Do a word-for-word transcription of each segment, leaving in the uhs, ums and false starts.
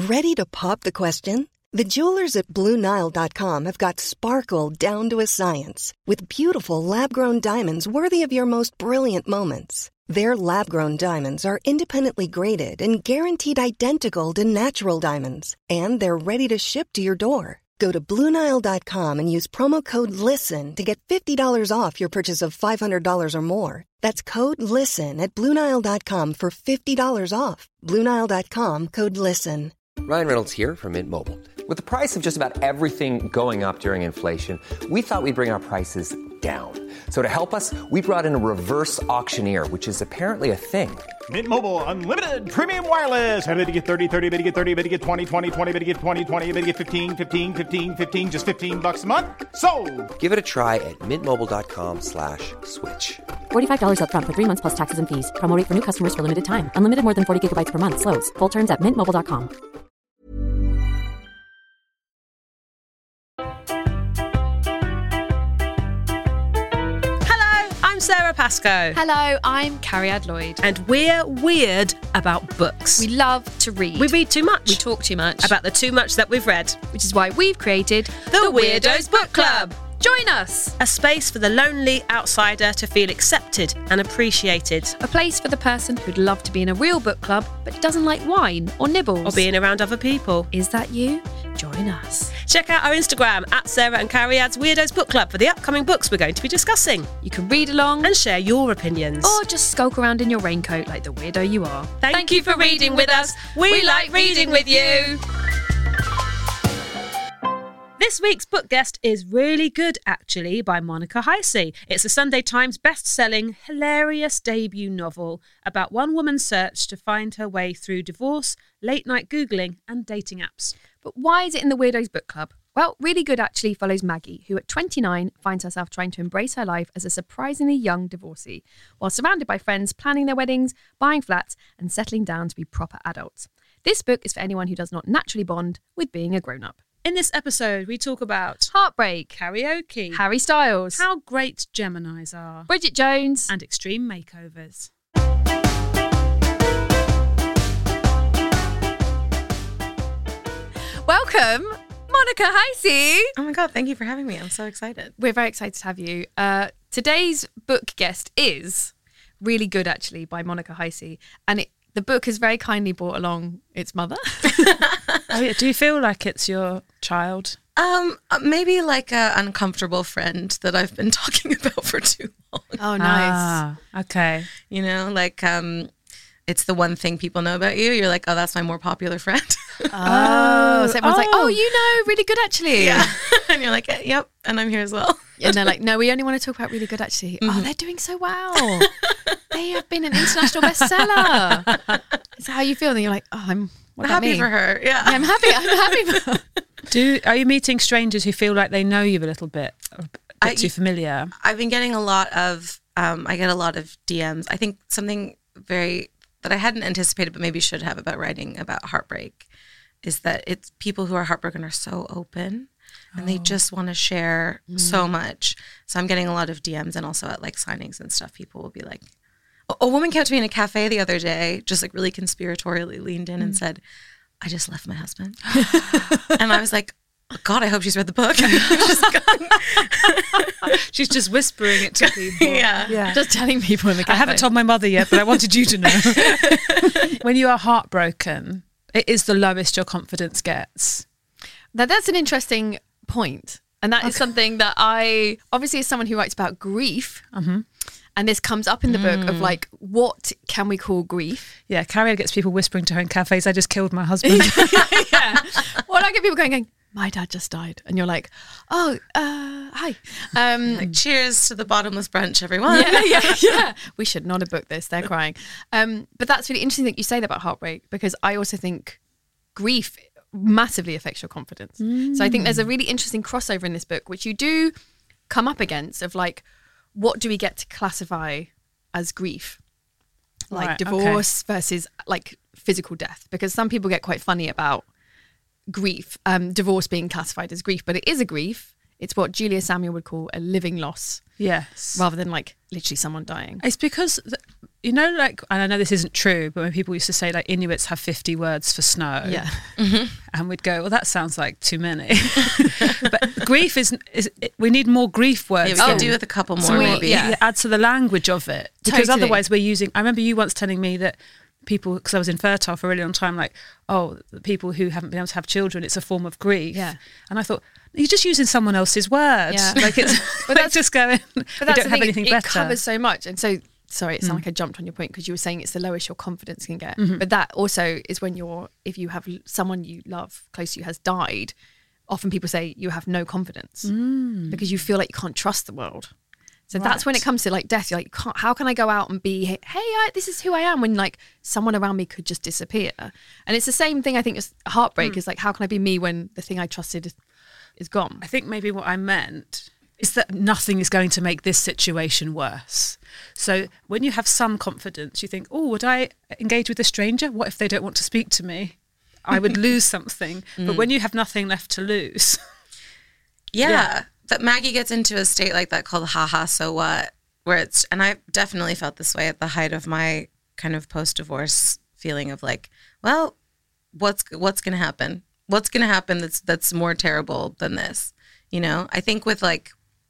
Ready to pop the question? The jewelers at Blue Nile dot com have got sparkle down to a science with beautiful lab-grown diamonds worthy of your most brilliant moments. Their lab-grown diamonds are independently graded and guaranteed identical to natural diamonds, and they're ready to ship to your door. Go to Blue Nile dot com and use promo code LISTEN to get fifty dollars off your purchase of five hundred dollars or more. That's code LISTEN at Blue Nile dot com for fifty dollars off. Blue Nile dot com, code LISTEN. Ryan Reynolds here from Mint Mobile. With the price of just about everything going up during inflation, we thought we'd bring our prices down. So to help us, we brought in a reverse auctioneer, which is apparently a thing. Mint Mobile Unlimited Premium Wireless. How to get thirty, thirty, how to get thirty, how to get twenty, twenty, twenty, how to get twenty, twenty, how to get fifteen, fifteen, fifteen, fifteen, just fifteen bucks a month? Sold! Give it a try at mintmobile.com slash switch. forty-five dollars up front for three months plus taxes and fees. Promo rate for new customers for limited time. Unlimited more than forty gigabytes per month. Slows full terms at mint mobile dot com. I'm Sarah Pascoe. Hello, I'm Carrie-Ad Lloyd. And we're weird about books. We love to read. We read too much. We talk too much. About the too much that we've read. Which is why we've created The, the Weirdos Book Club. Join us. A space for the lonely outsider to feel accepted and appreciated. A place for the person who'd love to be in a real book club but doesn't like wine or nibbles. Or being around other people. Is that you? Join us. Check out our Instagram at Sarah and Carrie-Ad's Weirdos Book Club for the upcoming books we're going to be discussing. You can read along and share your opinions. Or just skulk around in your raincoat like the weirdo you are. Thank, Thank you for reading with us. We, we like reading with you. This week's book guest is Really Good, Actually, by Monica Heisey. It's the Sunday Times best-selling, hilarious debut novel about one woman's search to find her way through divorce, late-night Googling and dating apps. But why is it in the Weirdos Book Club? Well, Really Good Actually follows Maggie, who at twenty-nine finds herself trying to embrace her life as a surprisingly young divorcee, while surrounded by friends planning their weddings, buying flats and settling down to be proper adults. This book is for anyone who does not naturally bond with being a grown-up. In this episode, we talk about heartbreak, karaoke, Harry Styles, how great Geminis are, Bridget Jones, and extreme makeovers. Welcome, Monica Heisey. Oh my God, thank you for having me. I'm so excited. We're very excited to have you. Uh, today's book guest is Really Good, Actually, by Monica Heisey. And it, the book has very kindly brought along its mother. Oh, yeah. Do you feel like it's your child? Um, maybe like an uncomfortable friend that I've been talking about for too long. Oh, nice. Ah, okay. You know, like um, it's the one thing people know about you. You're like, oh, that's my more popular friend. Oh, so everyone's oh. like, oh, you know, Really Good, Actually. Yeah. And you're like, yep, and I'm here as well. And they're like, no, we only want to talk about Really Good, Actually. Mm-hmm. Oh, they're doing so well. They have been an international bestseller. Is that how you feel? And you're like, oh, I'm what happy me? for her. Yeah. yeah, I'm happy. I'm happy for her. Do are you meeting strangers who feel like they know you a little bit, a bit I, too familiar? I've been getting a lot of, um, I get a lot of D Ms. I think something very that I hadn't anticipated, but maybe should have about writing about heartbreak, is that it's people who are heartbroken are so open. And oh. they just want to share mm. so much. So I'm getting a lot of D Ms, and also at like signings and stuff, people will be like, a woman came up to me in a cafe the other day, just like really conspiratorially leaned in mm. and said, I just left my husband. And I was like, oh God, I hope she's read the book. Just she's just whispering it to people. Yeah. yeah. Just telling people in the cafe. I haven't told my mother yet, but I wanted you to know. When you are heartbroken, it is the lowest your confidence gets. Now, that's an interesting point. And that okay. is something that I, obviously as someone who writes about grief, mm-hmm. and this comes up in the mm. book of like, what can we call grief? Yeah, Carrie gets people whispering to her in cafes, I just killed my husband. yeah. Well, I get people going, going, my dad just died. And you're like, oh, uh, hi. Um, like, cheers to the bottomless brunch, everyone. Yeah, yeah, yeah. We should not have booked this. They're crying. Um, but that's really interesting that you say that about heartbreak, because I also think grief massively affects your confidence. Mm. So I think there's a really interesting crossover in this book, which you do come up against of like, what do we get to classify as grief? Like right, divorce okay. versus like physical death, because some people get quite funny about grief, um, divorce being classified as grief, but it is a grief. It's what Julia Samuel would call a living loss. Yes. Rather than like literally someone dying. It's because, you know, like, and I know this isn't true, but when people used to say like Inuits have fifty words for snow, Yeah. and we'd go, well, that sounds like too many. But grief is, is we need more grief words. Yeah, we could than- do with a couple more, So we- maybe. yeah. yeah, add to the language of it, because Totally. otherwise we're using. I remember you once telling me that people, because I was infertile for a really long time, like, oh, the people who haven't been able to have children, it's a form of grief. Yeah. And I thought, you're just using someone else's words. Yeah. Like it's, But but that's- that's just going. But we that's don't the have thing, anything it, better. It covers so much. And so, sorry, it sounded like I jumped on your point because you were saying it's the lowest your confidence can get. Mm-hmm. But that also is when you're, if you have someone you love close to you has died, often people say you have no confidence Mm. because you feel like you can't trust the world. So that's when it Right. comes to like death. You're like, can't, how can I go out and be, hey, I, this is who I am, when like someone around me could just disappear? And it's the same thing. I think it's heartbreak Mm. is like, how can I be me when the thing I trusted is, is gone? I think maybe what I meant is that nothing is going to make this situation worse. So when you have some confidence, you think, oh, would I engage with a stranger? What if they don't want to speak to me? I would lose something. But when you have nothing left to lose, Yeah. Yeah. That Maggie gets into a state like that called haha, so what? Where it's, and I definitely felt this way at the height of my kind of post-divorce feeling of like, well, what's what's going to happen? What's going to happen that's that's more terrible than this? You know, I think with like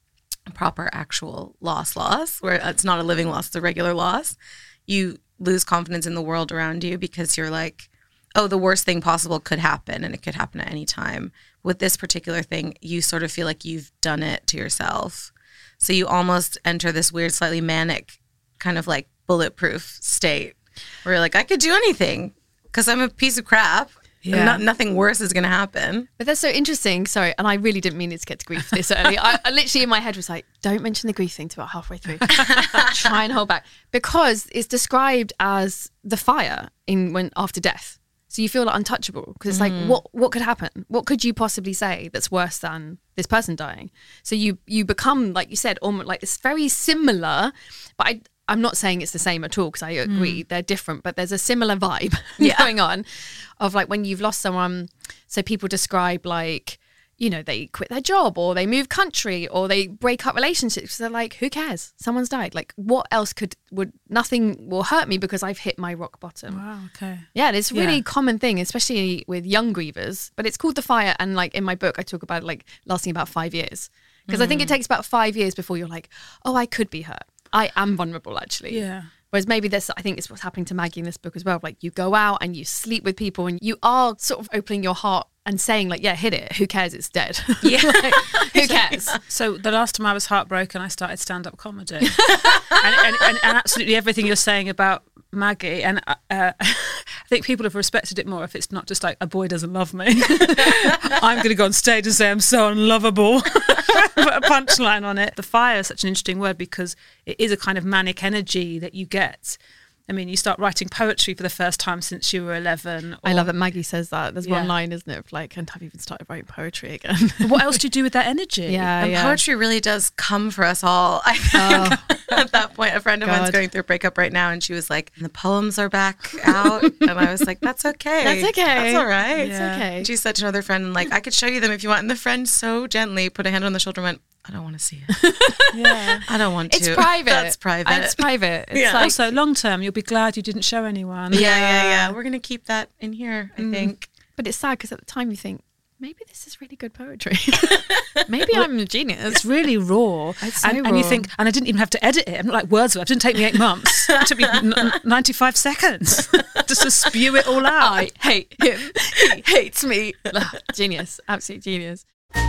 proper actual loss loss, where it's not a living loss, it's a regular loss, you lose confidence in the world around you because you're like, oh, the worst thing possible could happen and it could happen at any time. With this particular thing, you sort of feel like you've done it to yourself. So you almost enter this weird, slightly manic kind of like bulletproof state where you're like, I could do anything because I'm a piece of crap. Yeah. And not, nothing worse is going to happen. But that's so interesting. Sorry, and I really didn't mean it to get to grief this early. I, I literally in my head was like, don't mention the grief thing to about halfway through. Try and hold back, because it's described as the fire in when after death. So you feel like untouchable because it's like, what what could happen? What could you possibly say that's worse than this person dying? So you you become, like you said, almost like it's very similar, but I. I'm not saying it's the same at all because I agree they're different, but there's a similar vibe going on of like when you've lost someone. So people describe like, you know, they quit their job or they move country or they break up relationships. They're like, who cares? Someone's died. Like what else could, would, nothing will hurt me because I've hit my rock bottom. wow, okay. Yeah, and it's a really Yeah. common thing, especially with young grievers. But it's called the fire. And like in my book, I talk about it like lasting about five years. Because I think it takes about five years before you're like, oh, I could be hurt. I am vulnerable, actually. Yeah. Whereas maybe this, I think it's what's happening to Maggie in this book as well. Like you go out and you sleep with people and you are sort of opening your heart and saying like, yeah, hit it. Who cares? It's dead. Yeah. Like, who cares? So the last time I was heartbroken, I started stand-up comedy. and, and, and, and absolutely everything you're saying about Maggie, and uh, I think people have respected it more if it's not just like a boy doesn't love me. I'm going to go on stage and say I'm so unlovable. Put a punchline on it. The fire is such an interesting word because it is a kind of manic energy that you get. I mean, you start writing poetry for the first time since you were eleven. I or- love that Maggie says that. There's one Yeah. line, isn't it, of like, and have you even started writing poetry again? What else do you do with that energy? yeah, And yeah. poetry really does come for us all. I think at that point, a friend of mine's God. going through a breakup right now, and she was like, "The poems are back out," and I was like, "That's okay. That's okay. That's all right. It's okay. And she said to another friend, "Like, I could show you them if you want." And the friend so gently put a hand on the shoulder and went, "I don't want to see it. Yeah. I don't want to. It's private. That's private. It's private. It's Yeah. like, Also, long term, you'll be glad you didn't show anyone. yeah, yeah, yeah. We're gonna keep that in here. I think. but it's sad because at the time you think, maybe this is really good poetry. Maybe I'm a genius. It's really raw. It's so and, and you raw. think, and I didn't even have to edit it. I'm not like Wordsworth. It didn't take me eight months. It took me n- ninety-five seconds just to spew it all out. I hate him. He hates me. Genius. Absolute genius.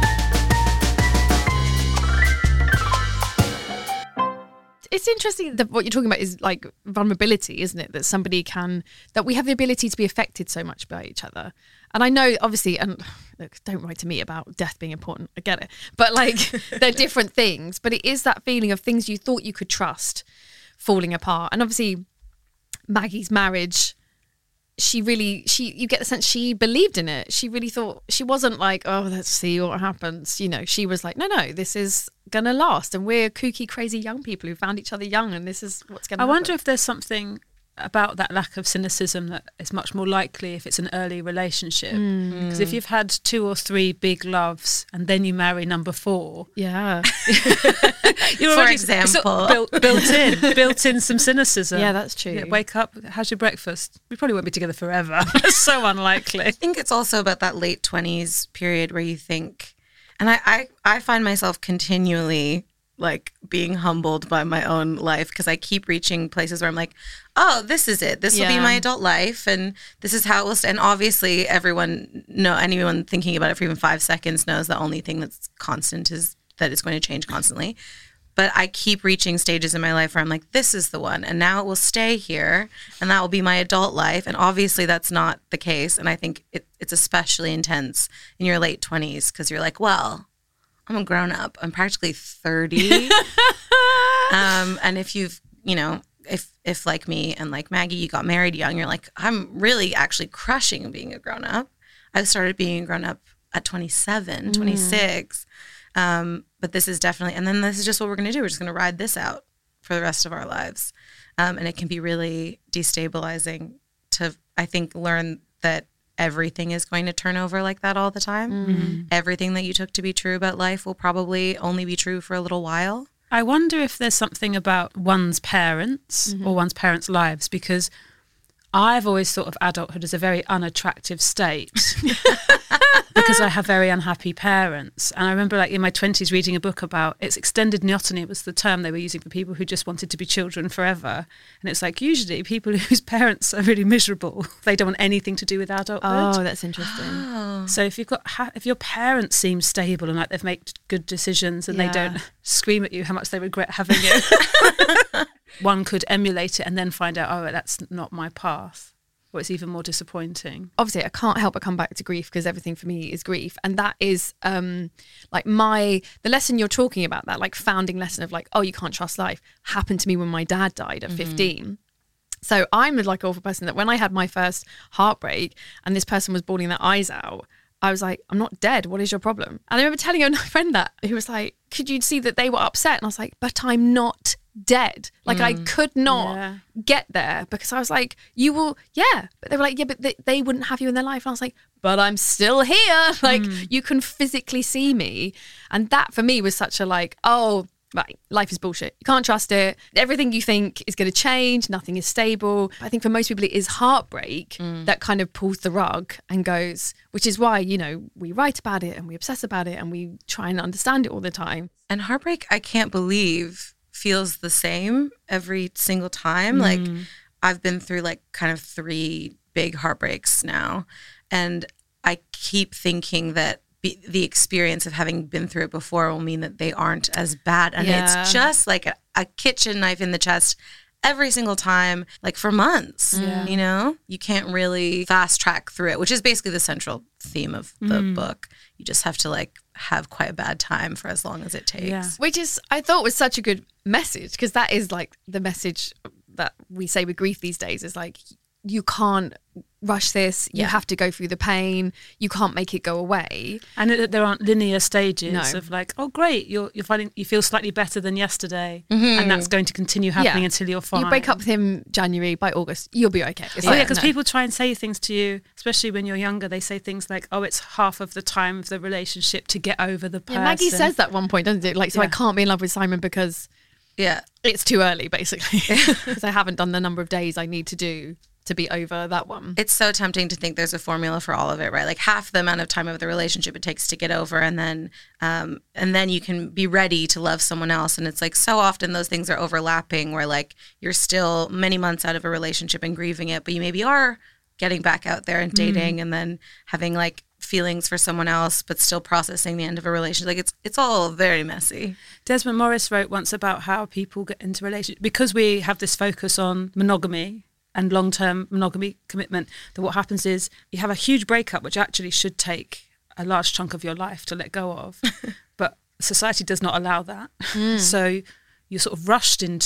It's interesting that what you're talking about is like vulnerability, isn't it? That somebody can, that we have the ability to be affected so much by each other. And I know, obviously, and look, don't write to me about death being important. I get it. But like, they're different things. But it is that feeling of things you thought you could trust falling apart. And obviously, Maggie's marriage, she really, she, you get the sense she believed in it. She really thought, she wasn't like, oh, let's see what happens. You know, she was like, no, no, this is going to last. And we're kooky, crazy young people who found each other young and this is what's going to I happen. wonder if there's something about that lack of cynicism that it's much more likely if it's an early relationship. Because if you've had two or three big loves and then you marry number four, Yeah. you're For already example. sort of built, built in, built in some cynicism. Yeah, that's true. Yeah, wake up, how's your breakfast? We probably won't be together forever. It's so unlikely. I think it's also about that late twenties period where you think, and I, I, I find myself continually like being humbled by my own life because I keep reaching places where I'm like, oh, this is it. This will Yeah. be my adult life, and this is how it will. St-. And obviously, everyone, no, anyone thinking about it for even five seconds knows the only thing that's constant is that it's going to change constantly. But I keep reaching stages in my life where I'm like, this is the one, and now it will stay here, and that will be my adult life. And obviously, that's not the case. And I think it, it's especially intense in your late twenties because you're like, well, I'm a grown up. I'm practically thirty. um, and if you've, you know, if if like me and like Maggie, you got married young, you're like, I'm really actually crushing being a grown up. I started being a grown up at twenty-seven, twenty-six. Um, but this is definitely, and then this is just what we're going to do. We're just going to ride this out for the rest of our lives. Um, and it can be really destabilizing to, I think, learn that everything is going to turn over like that all the time. Mm-hmm. Everything that you took to be true about life will probably only be true for a little while. I wonder if there's something about one's parents Mm-hmm. or one's parents' lives, because I've always thought of adulthood as a very unattractive state because I have very unhappy parents. And I remember like in my twenties reading a book about, it's extended neoteny was the term they were using for people who just wanted to be children forever. And it's like usually people whose parents are really miserable, they don't want anything to do with adulthood. Oh, that's interesting. So if you've got, if your parents seem stable and like they've made good decisions and Yeah. they don't scream at you how much they regret having it, one could emulate it and then find out, oh, that's not my path, or it's even more disappointing. Obviously I can't help but come back to grief because everything for me is grief, and that is um like my the lesson you're talking about, that like founding lesson of like, oh, you can't trust life, happened to me when my dad died at fifteen. So I'm the like awful person that when I had my first heartbreak and this person was bawling their eyes out, I was like, I'm not dead. What is your problem? And I remember telling a friend that, who was like, could you see that they were upset? And I was like, but I'm not dead. Like I could not Yeah. get there because I was like, you will, yeah. But they were like, yeah, but they, they wouldn't have you in their life. And I was like, but I'm still here. Like you can physically see me. And that for me was such a like, oh, right, life is bullshit. You can't trust it. Everything you think is going to change. Nothing is stable. I think for most people, it is heartbreak that kind of pulls the rug and goes, which is why, you know, we write about it and we obsess about it and we try and understand it all the time. And heartbreak, I can't believe, feels the same every single time. Like I've been through like kind of three big heartbreaks now. And I keep thinking that be, the experience of having been through it before will mean that they aren't as bad. And Yeah. it's just like a, a kitchen knife in the chest every single time, like for months, Yeah. you know? You can't really fast track through it, which is basically the central theme of the book. You just have to like have quite a bad time for as long as it takes. Yeah. Which is, I thought was such a good message, because that is like the message that we say with grief these days is like, you can't rush this. You Yeah. have to go through the pain. You can't make it go away. And it, there aren't linear stages No. of like, oh, great, you're you're finding you feel slightly better than yesterday, and that's going to continue happening until you're fine. You break up with him January, by August, you'll be okay. It's Oh like, yeah, because no. people try and say things to you, especially when you're younger. They say things like, "Oh, it's half of the time of the relationship to get over the person." Yeah, Maggie says that at one point, doesn't it? Like, so I Yeah. can't be in love with Simon because Yeah. it's too early, basically. Because I haven't done the number of days I need to do to be over that one. It's so tempting to think there's a formula for all of it, right? Like half the amount of time of the relationship it takes to get over, and then um, and then you can be ready to love someone else. And it's like so often those things are overlapping, where like you're still many months out of a relationship and grieving it, but you maybe are getting back out there and dating, and then having like feelings for someone else, but still processing the end of a relationship. Like it's it's all very messy. Desmond Morris wrote once about how people get into relationships because we have this focus on monogamy and long-term monogamy commitment, that what happens is you have a huge breakup, which actually should take a large chunk of your life to let go of. But society does not allow that. So you're sort of rushed into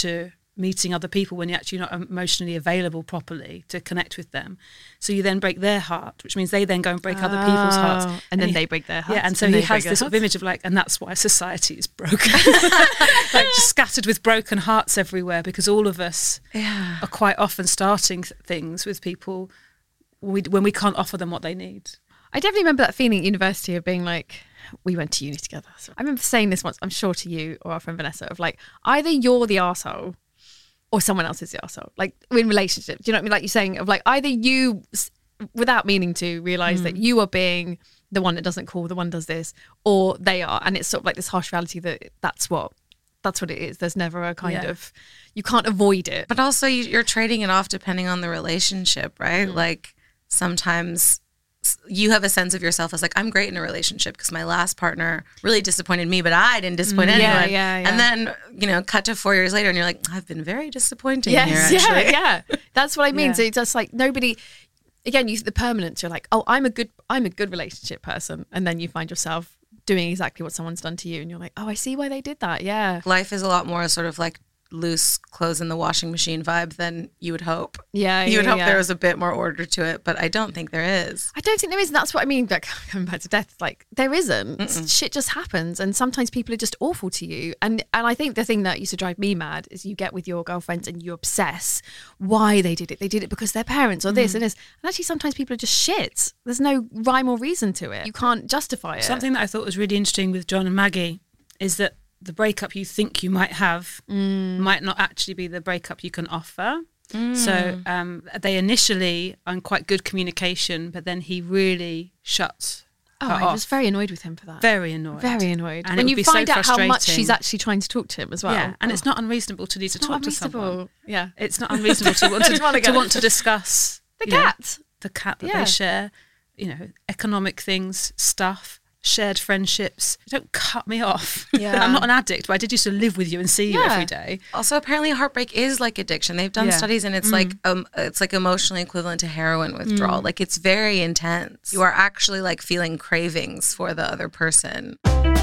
meeting other people when you're actually not emotionally available properly to connect with them. So you then break their heart, which means they then go and break oh, other people's hearts. And, and then he, they break their hearts. Yeah, and so and he has this sort of image of like, and that's why society is broken. Like just scattered with broken hearts everywhere, because all of us yeah. are quite often starting things with people we, when we can't offer them what they need. I definitely remember that feeling at university of being like, we went to uni together. So I remember saying this once, I'm sure to you or our friend Vanessa, of like, either you're the arsehole or someone else is the arsehole. Like in relationships, do you know what I mean? Like you're saying of like, either you, without meaning to, realise mm. that you are being the one that doesn't call, the one does this, or they are. And it's sort of like this harsh reality that that's what, that's what it is. There's never a kind yeah. of, you can't avoid it. But also you, you're trading it off depending on the relationship, right? Mm. Like sometimes you have a sense of yourself as like, I'm great in a relationship because my last partner really disappointed me, but I didn't disappoint mm, anyone. Yeah, yeah, yeah. And then, you know, cut to four years later and you're like, I've been very disappointing yes, here, actually. Yeah, yeah. That's what I mean. Yeah. So it's just like nobody, again, you the permanence, you're like, oh, I'm a good, I'm a good relationship person. And then you find yourself doing exactly what someone's done to you. And you're like, oh, I see why they did that. Yeah. Life is a lot more sort of like loose clothes in the washing machine vibe than you would hope. Yeah, you would yeah, hope yeah. there was a bit more order to it, but I don't think there is. I don't think there is. And that's what I mean. Like coming back to death, like there isn't. Mm-mm. Shit just happens, and sometimes people are just awful to you. And and I think the thing that used to drive me mad is you get with your girlfriends and you obsess why they did it. They did it because their parents or this mm. and this. And actually, sometimes people are just shit. There's no rhyme or reason to it. You can't justify it. Something that I thought was really interesting with John and Maggie is that the breakup you think you might have mm. might not actually be the breakup you can offer. Mm. So um, they initially are in quite good communication, but then he really shuts Oh, her I off. was very annoyed with him for that. Very annoyed. Very annoyed. And when you be find so out how much frustrating. she's actually trying to talk to him as well. Yeah, and oh. it's not unreasonable to need to It's talk not to someone. unreasonable. Yeah. It's not unreasonable to want to, wanna to go. want to discuss The you know, cat. the cat that Yeah. they share, you know, economic things, stuff, shared friendships. Don't cut me off. Yeah. I'm not an addict, but I did used to live with you and see you Yeah. every day. Also, apparently, heartbreak is like addiction. They've done Yeah. studies, and it's Mm. like um, it's like emotionally equivalent to heroin withdrawal. Mm. Like it's very intense. You are actually like feeling cravings for the other person.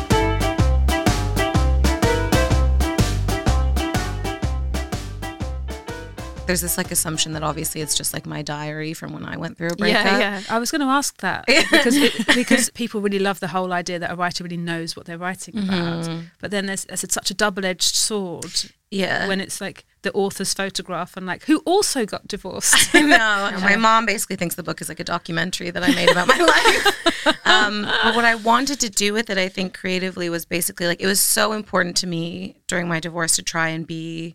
There's this like assumption that obviously it's just like my diary from when I went through a breakup. Yeah, yeah. I was going to ask that because it, because people really love the whole idea that a writer really knows what they're writing about. Mm-hmm. But then there's, there's such a double-edged sword. Yeah. When it's like the author's photograph and like who also got divorced. I know. My mom basically thinks the book is like a documentary that I made about my life. Um, but what I wanted to do with it, I think creatively, was basically like it was so important to me during my divorce to try and be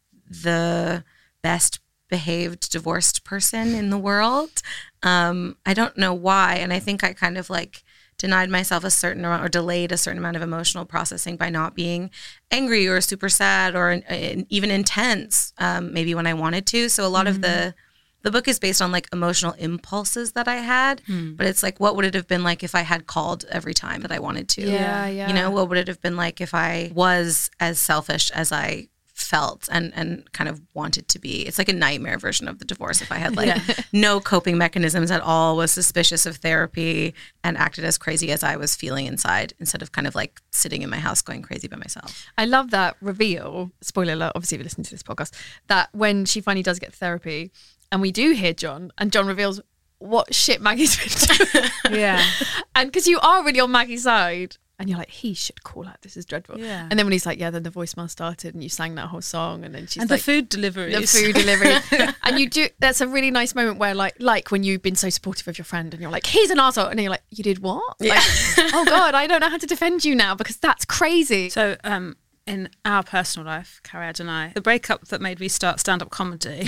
the best behaved divorced person in the world. Um, I don't know why. And I think I kind of like denied myself a certain amount or delayed a certain amount of emotional processing by not being angry or super sad or uh, even intense, um, maybe when I wanted to. So a lot mm-hmm. of the the book is based on like emotional impulses that I had, mm. but it's like, what would it have been like if I had called every time that I wanted to? Yeah, yeah. You know, what would it have been like if I was as selfish as I felt and and kind of wanted to be? It's like a nightmare version of the divorce if I had like Yeah. no coping mechanisms at all, was suspicious of therapy and acted as crazy as I was feeling inside instead of kind of like sitting in my house going crazy by myself. I love that reveal, spoiler alert, obviously if you listen to this podcast, that when she finally does get therapy and we do hear John and John reveals what shit Maggie's been doing. Yeah. And because you are really on Maggie's side and you're like, he should call out, this is dreadful. Yeah. And then when he's like, yeah, then the voicemail started and you sang that whole song and then she's And like, the food deliveries. the food delivery. And you do, that's a really nice moment where like, like when you've been so supportive of your friend and you're like, he's an arsehole. And then you're like, you did what? Yeah. Like, oh God, I don't know how to defend you now because that's crazy. So um, in our personal life, Cariad and I, the breakup that made me start stand-up comedy,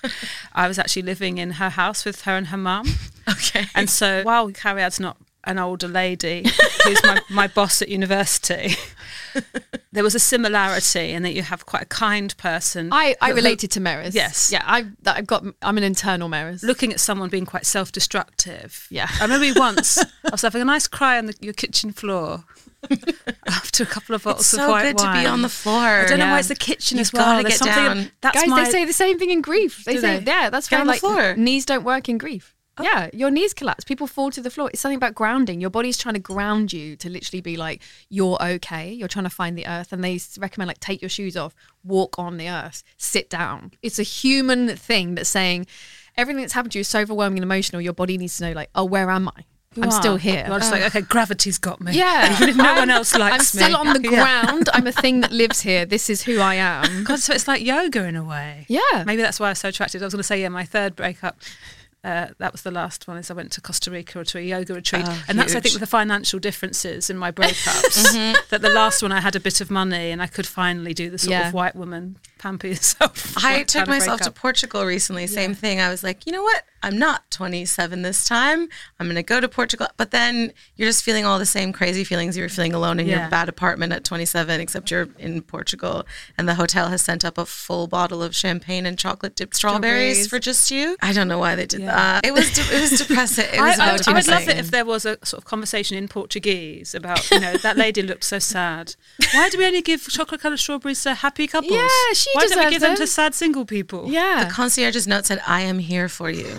I was actually living in her house with her and her mum. Okay. And so while Cariad's not an older lady who's my, my boss at university, there was a similarity in that you have quite a kind person. I, I who- related to Meris. Yes. Yeah, I've, I've got, I'm an internal Meris. looking at someone being quite self-destructive. Yeah. I remember once I was having a nice cry on the, your kitchen floor after a couple of bottles It's of so white good to wine. be on the floor. I don't know Yeah. why it's the kitchen You've as well. gotta There's get something down. that's Guys, my they say the same thing in grief. They Do say, they? yeah, that's Get why on the like floor. knees don't work in grief. Yeah, your knees collapse. People fall to the floor. It's something about grounding. Your body's trying to ground you to literally be like, you're okay. You're trying to find the earth. And they recommend like take your shoes off, walk on the earth, sit down. It's a human thing that's saying everything that's happened to you is so overwhelming and emotional. Your body needs to know like, oh, where am I? You I'm are. still here. You're just like, okay, gravity's got me. Yeah. Even if no I'm- one else likes I'm me. still on the Yeah. ground. I'm a thing that lives here. This is who I am. God, so it's like yoga in a way. Yeah. Maybe that's why I was so attracted. I was going to say, yeah, my third breakup, uh, that was the last one, is I went to Costa Rica to a yoga retreat. Oh, and that's, I think, huge. with the financial differences in my breakups, that the last one I had a bit of money and I could finally do the sort Yeah. of white woman, pamper yourself. I kind took of myself to breakup. Portugal recently. Same thing. I was like, you know what? I'm not twenty-seven this time. I'm going to go to Portugal. But then you're just feeling all the same crazy feelings you were feeling alone in Yeah. your bad apartment at twenty-seven, except you're in Portugal. And the hotel has sent up a full bottle of champagne and chocolate dipped strawberries, Strawberries. for just you. I don't know why they did Yeah. that. It was de- it was depressing. It was I, I, very would- I would love it depressing. if there was a sort of conversation in Portuguese about, you know, that lady looked so sad. Why do we only give chocolate coloured strawberries to happy couples? Yeah, she Why don't we deserves give them to them. sad single people? Yeah. The concierge's note said, I am here for you.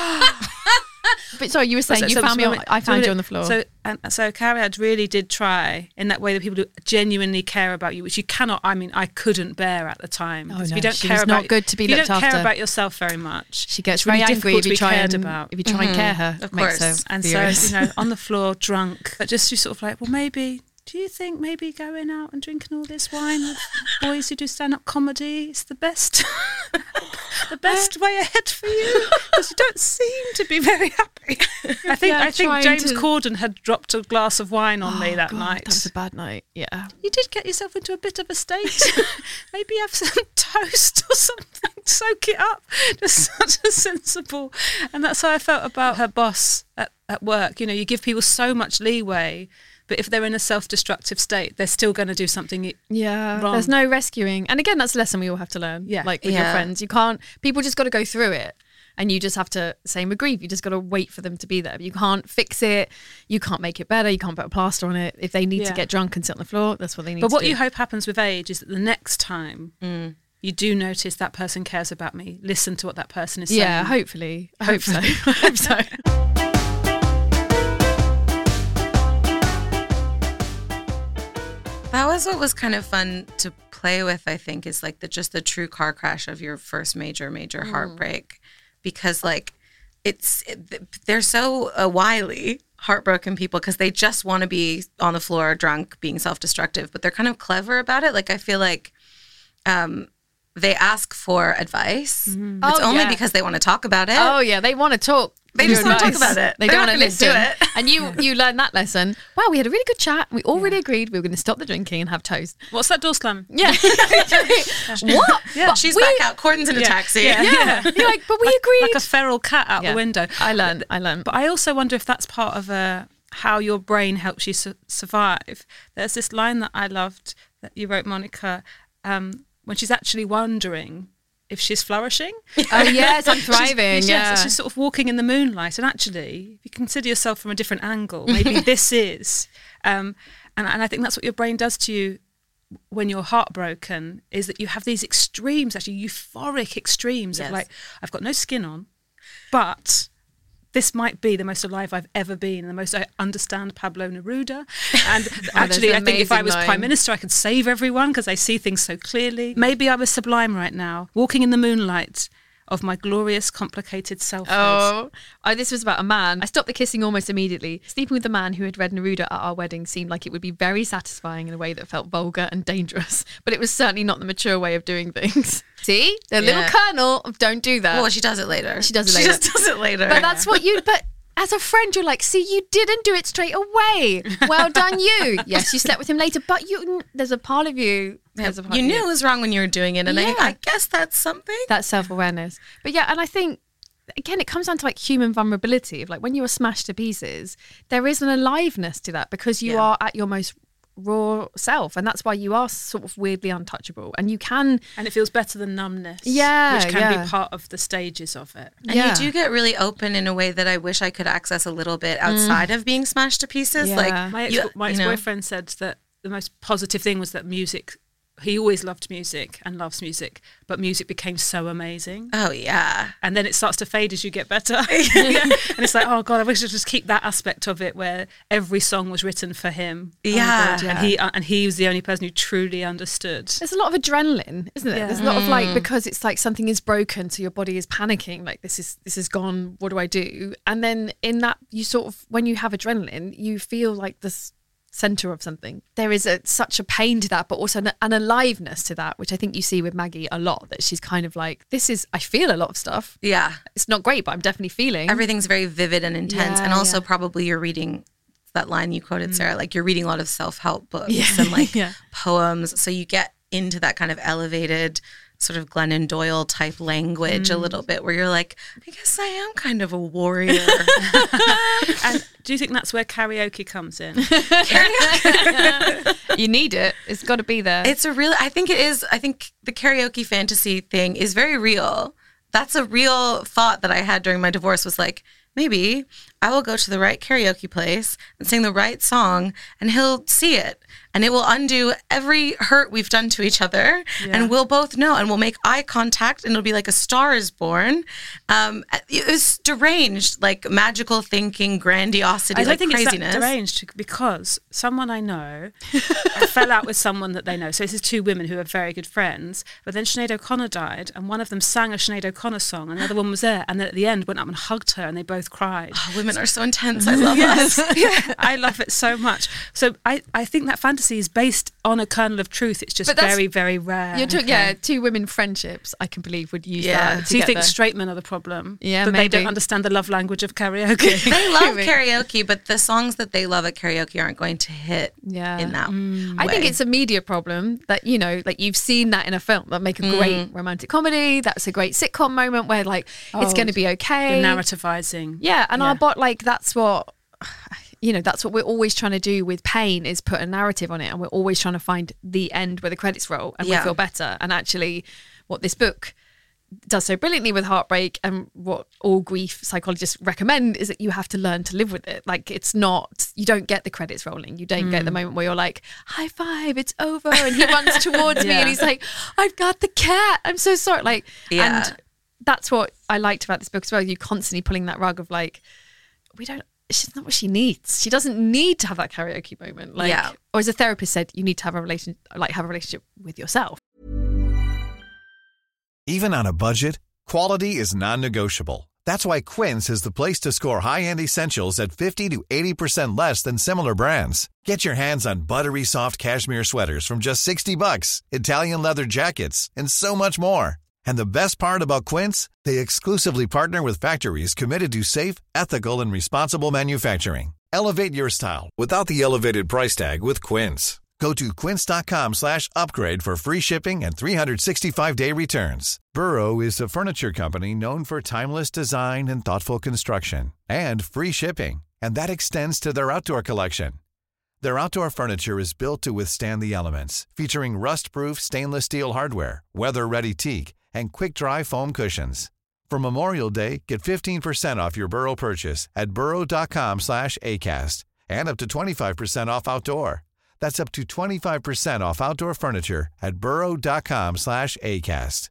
But sorry, you were saying So- you so- found me. so- On, I so found it- you on the floor. So, and so Cariad really did try in that way that people who genuinely care about you, which you cannot. I mean, I couldn't bear at the time. Oh, 'Cause if no, you don't she care was about, not good to be if you looked don't care after. about yourself very much. she gets it's really very angry difficult if to you be try cared and about. if you try and care her. Of makes course. her And furious. so, you know, on the floor, drunk, but just you sort of like, well, maybe. Do you think maybe going out and drinking all this wine with boys who do stand-up comedy is the best, the best way ahead for you? Because you don't seem to be very happy. I think Yeah, I think trying James to- Corden had dropped a glass of wine on me Oh, that God, night. That was a bad night. Yeah. You did get yourself into a bit of a state. Maybe have some toast or something. Soak it up. Just such a sensible. And that's how I felt about her boss at, at work. You know, you give people so much leeway, but if they're in a self-destructive state, they're still going to do something. Yeah. Wrong. There's no rescuing. And again, that's a lesson we all have to learn. Yeah. Like with your Yeah. friends. You can't, people just got to go through it. And you just have to, same with grief, you just got to wait for them to be there. You can't fix it. You can't make it better. You can't put a plaster on it. If they need to Yeah. get drunk and sit on the floor, that's what they need But to what do. you hope happens with age is that the next time you do notice that person cares about me, listen to what that person is saying. Yeah, hopefully. I hope so. I hope so. That was what was kind of fun to play with, I think, is like the just the true car crash of your first major, major heartbreak. Because like it's, it, they're so uh, wily, heartbroken people, because they just want to be on the floor drunk, being self-destructive, but they're kind of clever about it. Like I feel like um, they ask for advice. It's Oh, only yeah. because they want to talk about it. Oh, yeah. They want to talk. They Your just wanna talk advice. about it. They They're don't not want to gonna do listen. it. And you you learned that lesson. Wow, we had a really good chat. We all really agreed we were going to stop the drinking and have toast. What's that door slamming? Yeah. What? Yeah. But She's we- back out. Cordon's in a Yeah. taxi. Yeah. Yeah. You're like, but we agreed. Like a feral cat out Yeah. the window. I learned. I learned. But I also wonder if that's part of uh, how your brain helps you su- survive. There's this line that I loved that you wrote, Monica, um, when she's actually wondering if she's flourishing. Oh, yes, I'm She's- thriving. yes, yeah. she's sort of walking in the moonlight. And actually, if you consider yourself from a different angle, maybe this is. Um, and, and I think that's what your brain does to you when you're heartbroken, is that you have these extremes, actually euphoric extremes Yes. of like, I've got no skin on, but this might be the most alive I've ever been, the most I understand Pablo Neruda. And actually, an I think if I amazing was line. Prime Minister, I could save everyone because I see things so clearly. Maybe I was sublime right now, walking in the moonlight of my glorious, complicated selfhood. Oh, oh, this was about a man. I stopped the kissing almost immediately. Sleeping with a man who had read Neruda at our wedding seemed like it would be very satisfying in a way that felt vulgar and dangerous, but it was certainly not the mature way of doing things. See? The little Yeah. kernel of don't do that. Well, she does it later. She does it She later. just does it later. But that's what you, but as a friend, you're like, see, you didn't do it straight away. Well done, you. Yes, you slept with him later, but you, there's a part of you. There's a part you of knew it was wrong when you were doing it, and Yeah. I, I guess that's something. That self-awareness. But yeah, and I think, again, it comes down to like human vulnerability of like when you are smashed to pieces, there is an aliveness to that because you Yeah. are at your most raw self, and that's why you are sort of weirdly untouchable, and you can And it feels better than numbness. Yeah, Which can yeah. be part of the stages of it. And Yeah. you do get really open in a way that I wish I could access a little bit outside of being smashed to pieces. Yeah. Like My, ex- you- my you know. ex-boyfriend said that the most positive thing was that music he always loved music and loves music, but music became so amazing. Oh, yeah. And then it starts to fade as you get better. Yeah. And it's like, oh, God, I wish I could just keep that aspect of it where every song was written for him. Yeah. Oh, God, yeah. And he uh, and he was the only person who truly understood. There's a lot of adrenaline, isn't it? Yeah. There's a lot of like, because it's like something is broken, so your body is panicking, like this is this is gone, what do I do? And then in that, you sort of, when you have adrenaline, you feel like this center of something. There is a, such a pain to that, but also an, an aliveness to that, which I think you see with Maggie a lot, that she's kind of like, this is, I feel a lot of stuff. Yeah. It's not great, but I'm definitely feeling. Everything's very vivid and intense. Yeah, and also yeah. probably you're reading that line you quoted, Sarah, like you're reading a lot of self-help books Yeah. and like Yeah. poems. So you get into that kind of elevated sort of Glennon Doyle type language Mm. a little bit, where you're like, I guess I am kind of a warrior. And do you think that's where karaoke comes in? You need it. It's got to be there. It's a real, I think it is, I think the karaoke fantasy thing is very real. That's a real thought that I had during my divorce, was like, maybe I will go to the right karaoke place and sing the right song and he'll see it. And it will undo every hurt we've done to each other. Yeah. And we'll both know, and we'll make eye contact, and it'll be like A Star Is Born. Um, it was deranged, like magical thinking, grandiosity, I don't like think craziness. it's that deranged, because someone I know I fell out with someone that they know. So this is two women who are very good friends. But then Sinead O'Connor died, and one of them sang a Sinead O'Connor song, and the other one was there. And then at the end went up and hugged her, and they both cried. Oh, women are so intense. I love Yes. us. Yeah, I love it so much. So I, I think that fantasy is based on a kernel of truth. It's just But that's- very, very rare. You're talking, yeah, two women friendships, I can believe, would use Yeah. that. So you think together. straight men are the problem? Yeah, that they maybe. don't understand the love language of karaoke. They love Maybe. karaoke, but the songs that they love at karaoke aren't going to hit Yeah. in that way. I think it's a media problem that, you know, like you've seen that in a film that make a great romantic comedy. That's a great sitcom moment where like it's Oh, going to be the okay. narrativizing. Yeah, and Yeah. our bot, like that's what, you know, that's what we're always trying to do with pain, is put a narrative on it, and we're always trying to find the end where the credits roll and Yeah. we feel better. And actually, what this book does so brilliantly with heartbreak, and what all grief psychologists recommend, is that you have to learn to live with it. Like it's not, you don't get the credits rolling. You don't get the moment where you're like, high five, it's over. And he runs towards me Yeah. and he's like, I've got the cat. I'm so sorry. Like, Yeah. and that's what I liked about this book as well. You constantly pulling that rug of like, we don't, she's not what she needs. She doesn't need to have that karaoke moment. Like, Yeah. or as a therapist said, you need to have a relation, like have a relationship with yourself. Even on a budget, quality is non-negotiable. That's why Quince is the place to score high-end essentials at fifty to eighty percent less than similar brands. Get your hands on buttery soft cashmere sweaters from just sixty bucks, Italian leather jackets, and so much more. And the best part about Quince, they exclusively partner with factories committed to safe, ethical, and responsible manufacturing. Elevate your style without the elevated price tag with Quince. Go to quince.com slash upgrade for free shipping and three sixty-five day returns. Burrow is a furniture company known for timeless design and thoughtful construction, and free shipping, and that extends to their outdoor collection. Their outdoor furniture is built to withstand the elements, featuring rust-proof stainless steel hardware, weather-ready teak, and quick-dry foam cushions. For Memorial Day, get fifteen percent off your Burrow purchase at burrow.com slash ACAST and up to twenty-five percent off outdoor. That's up to twenty-five percent off outdoor furniture at burrow.com slash ACAST.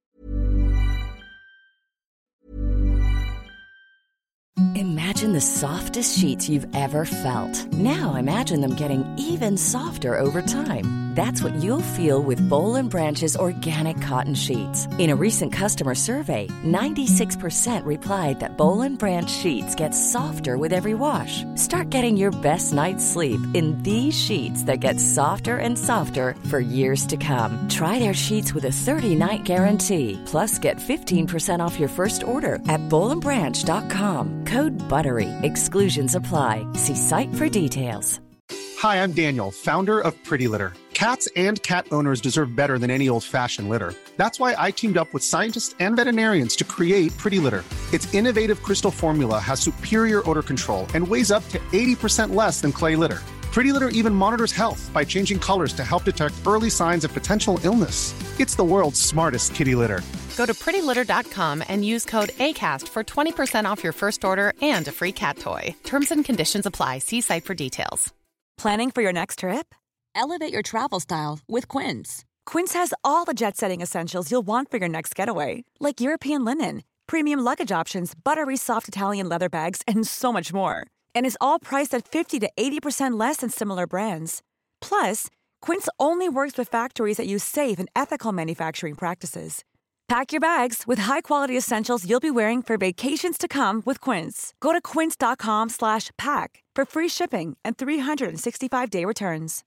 Imagine the softest sheets you've ever felt. Now imagine them getting even softer over time. That's what you'll feel with Boll and Branch's organic cotton sheets. In a recent customer survey, ninety-six percent replied that Boll and Branch sheets get softer with every wash. Start getting your best night's sleep in these sheets that get softer and softer for years to come. Try their sheets with a thirty-night guarantee. Plus, get fifteen percent off your first order at boll and branch dot com. Code BUTTERY. Exclusions apply. See site for details. Hi, I'm Daniel, founder of Pretty Litter. Cats and cat owners deserve better than any old-fashioned litter. That's why I teamed up with scientists and veterinarians to create Pretty Litter. Its innovative crystal formula has superior odor control and weighs up to eighty percent less than clay litter. Pretty Litter even monitors health by changing colors to help detect early signs of potential illness. It's the world's smartest kitty litter. Go to pretty litter dot com and use code ACAST for twenty percent off your first order and a free cat toy. Terms and conditions apply. See site for details. Planning for your next trip? Elevate your travel style with Quince. Quince has all the jet-setting essentials you'll want for your next getaway, like European linen, premium luggage options, buttery soft Italian leather bags, and so much more. And is all priced at fifty to eighty percent less than similar brands. Plus, Quince only works with factories that use safe and ethical manufacturing practices. Pack your bags with high-quality essentials you'll be wearing for vacations to come with Quince. Go to quince.com slash pack for free shipping and three sixty-five day returns.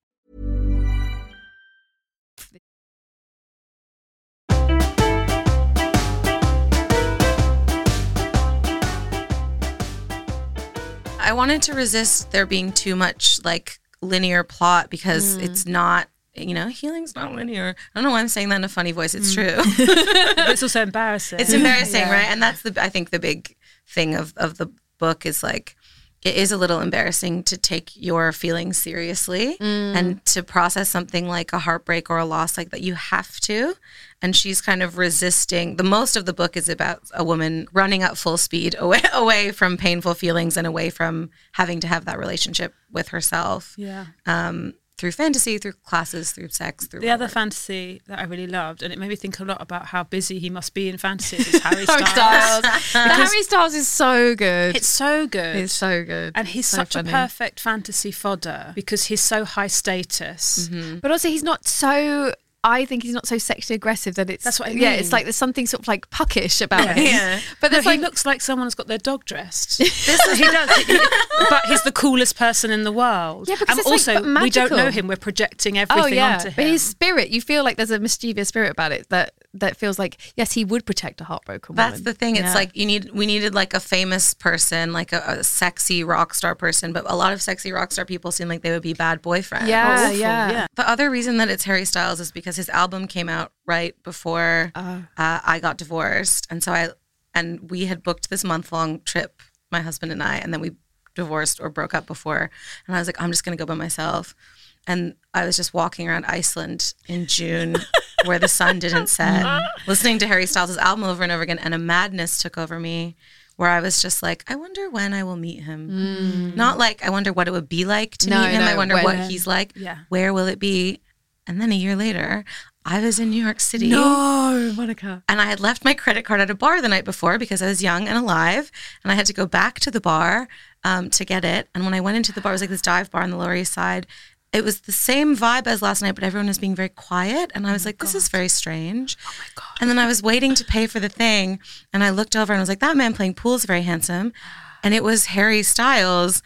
I wanted to resist there being too much like linear plot because mm. it's not, you know, healing's not linear. I don't know why I'm saying that in a funny voice. It's mm. true. But it's also embarrassing. It's embarrassing, yeah. right? And that's the, I think the big thing of, of the book is like, it is a little embarrassing to take your feelings seriously mm. and to process something like a heartbreak or a loss like that. You have to. And she's kind of resisting. The most of the book is about a woman running at full speed away, away from painful feelings and away from having to have that relationship with herself. Yeah. Um, through fantasy, through classes, through sex, through the whatever. Other fantasy that I really loved, and it made me think a lot about how busy he must be in fantasies, is Harry Styles. Styles. The Harry Styles is so good. It's so good. It's so good. And he's so such funny. a perfect fantasy fodder because he's so high status. Mm-hmm. But also he's not so... I think he's not so sexually aggressive that it's... That's what I mean. Yeah, it's like there's something sort of like puckish about yeah. him. Yeah. But no, like, he looks like someone's got their dog dressed. This is, he does. He, but he's the coolest person in the world. Yeah, because and it's also, like, we don't magical. know him. We're projecting everything oh, yeah. onto him. But his spirit, you feel like there's a mischievous spirit about it that, that feels like, yes, he would protect a heartbroken woman. That's the thing. It's yeah. like you need. We needed like a famous person, like a, a sexy rock star person. But a lot of sexy rock star people seem like they would be bad boyfriends. Yeah, yeah, yeah. The other reason that it's Harry Styles is because his album came out right before uh, uh, I got divorced, and so I and we had booked this month long trip, my husband and I, and then we divorced or broke up before. And I was like, I'm just gonna go by myself. And I was just walking around Iceland in June where the sun didn't set, listening to Harry Styles' album over and over again, and a madness took over me where I was just like, I wonder when I will meet him. Mm. Not like, I wonder what it would be like to no, meet him. No, I wonder when, what he's like. Yeah. Where will it be? And then a year later, I was in New York City. No, Monica. And I had left my credit card at a bar the night before because I was young and alive. And I had to go back to the bar um, to get it. And when I went into the bar, it was like this dive bar on the Lower East Side. It was the same vibe as last night, but everyone was being very quiet. And I was oh like, this God. is very strange. Oh my God. And then I was waiting to pay for the thing. And I looked over and I was like, that man playing pool is very handsome. And it was Harry Styles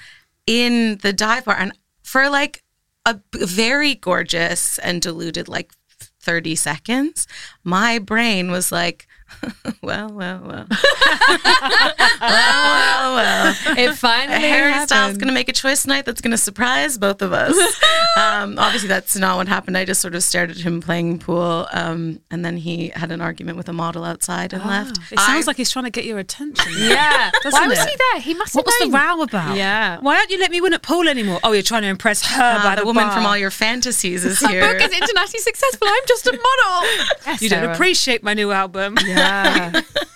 in the dive bar. And for like a very gorgeous and diluted, like thirty seconds, my brain was like, well, well, well. well, well, well. It finally Harry happened. Styles going to make a choice tonight that's going to surprise both of us. um, obviously, that's not what happened. I just sort of stared at him playing pool, um, and then he had an argument with a model outside and oh, left. It sounds I, like he's trying to get your attention. Yeah. Why was it? he there? He must have What was known. the row about? Yeah. Why don't you let me win at pool anymore? Oh, you're trying to impress her uh, by the, the woman bar. from all your fantasies is My here. book is internationally successful. I'm just a model. Yes, you Sarah. don't appreciate my new album. Yeah.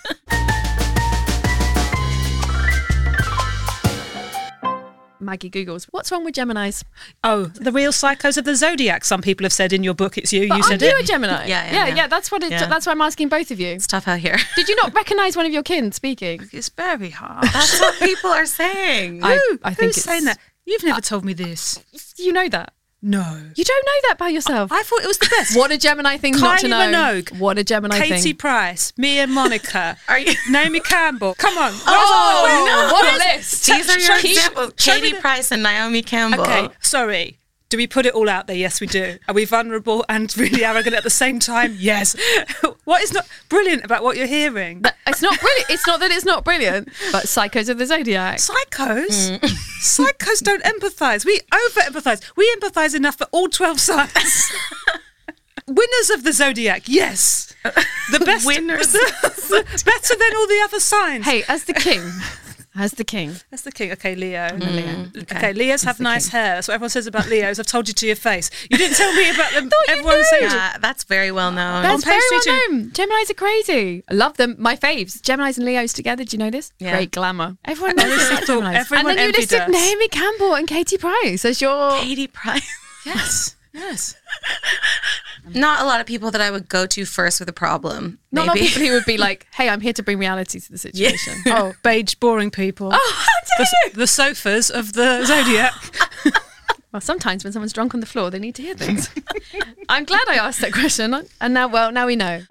Maggie Googles, what's wrong with Geminis? Oh, the real psychos of the zodiac. Some people have said in your book it's you. But you aren't said you it. a Gemini? Yeah, yeah, yeah, yeah. yeah. That's what. It, Yeah. That's why I'm asking both of you. It's tough out here. Did you not recognise one of your kin speaking? It's very hard. That's what people are saying. I, Who? I think Who's it's saying that? You've never told me this. You know that. No. You don't know that about yourself. I thought it was the best. What a Gemini thing not to Kylie know. Minogue, What a Gemini Katie thing. Price, Mia Monica, Are you? Naomi Campbell. Come on. Oh, no. what a list. These are your Show- examples. show me Katie the- Price and Naomi Campbell. Okay, sorry. Do we put it all out there? Yes, we do. Are we vulnerable and really arrogant at the same time? Yes. What is not brilliant about what you're hearing? But it's not brilliant. It's not that it's not brilliant, but Psychos of the Zodiac. Psychos? Psychos don't empathise. We over-empathise. We empathise enough for all twelve signs. Winners of the Zodiac, yes. The best. Winners. Better than all the other signs. Hey, as the king, as the king. That's the king. Okay, Leo. Mm, okay. okay. Leos have the nice king. hair. That's what everyone says about Leos. I've told you to your face. You didn't tell me about them. Everyone saying Yeah, that's very well known. That's page very three, well known. Geminis are crazy. I love them. My faves. Geminis and Leos together. Do you know this? Yeah. Great glamour. Everyone knows honestly about thought Geminis. everyone And then you envied listed us. Naomi Campbell and Katie Price as your... Katie Price. Yes. Yes. Not a lot of people that I would go to first with a problem. Not a lot of maybe. people who would be like, hey, I'm here to bring reality to the situation. Yeah. Oh, beige, boring people. Oh, how dare the, you? the sofas of the Zodiac. Well, sometimes when someone's drunk on the floor, they need to hear things. I'm glad I asked that question. And now, well, now we know.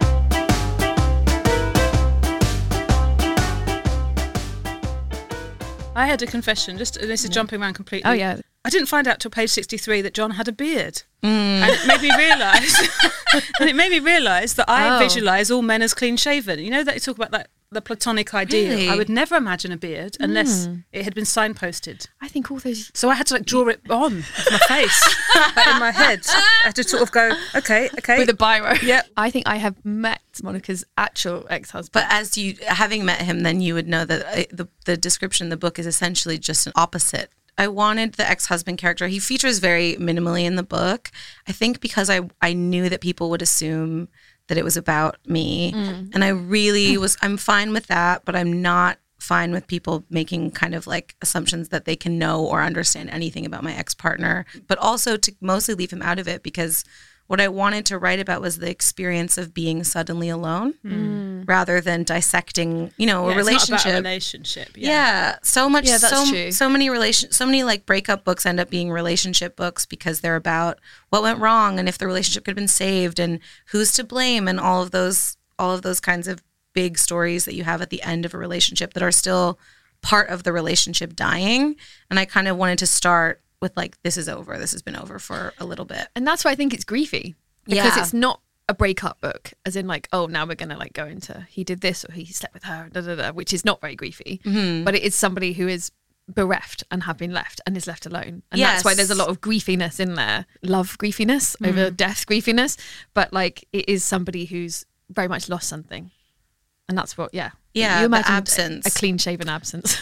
I had a confession, just this is jumping around completely. Oh, yeah. I didn't find out till page sixty-three that John had a beard. Mm. And it made me realise and it made me realise that I Oh. visualise all men as clean shaven. You know that you talk about that the platonic ideal. Really? I would never imagine a beard unless it had been signposted. I think all those... So I had to like draw it on with my face, like in my head. I had to sort of go, okay, okay. With a biro. Yeah. I think I have met Monica's actual ex-husband. But as you, having met him, then you would know that uh, the, the description in the book is essentially just an opposite. I wanted the ex-husband character. He features very minimally in the book. I think because I, I knew that people would assume that it was about me. Mm. And I really was, I'm fine with that, but I'm not fine with people making kind of like assumptions that they can know or understand anything about my ex-partner. But also to mostly leave him out of it because what I wanted to write about was the experience of being suddenly alone Mm. rather than dissecting, you know, Yeah, a it's not relationship. about a relationship. Yeah. Yeah. so much, Yeah, that's so true. so many relation, so many like breakup books end up being relationship books because they're about what went wrong and if the relationship could have been saved and who's to blame and all of those, all of those kinds of big stories that you have at the end of a relationship that are still part of the relationship dying. And I kind of wanted to start with like, this is over. This has been over for a little bit. And that's why I think it's griefy. Because Yeah. it's not a breakup book, as in like, oh, now we're going to like go into he did this or he slept with her, da, da, da, which is not very griefy. Mm-hmm. But it is somebody who is bereft and have been left and is left alone. And that's why Yes. there's a lot of griefiness in there. Love griefiness over death griefiness. But like it is somebody who's very much lost something. And that's what, yeah. Yeah, You the imagine absence. A clean shaven absence.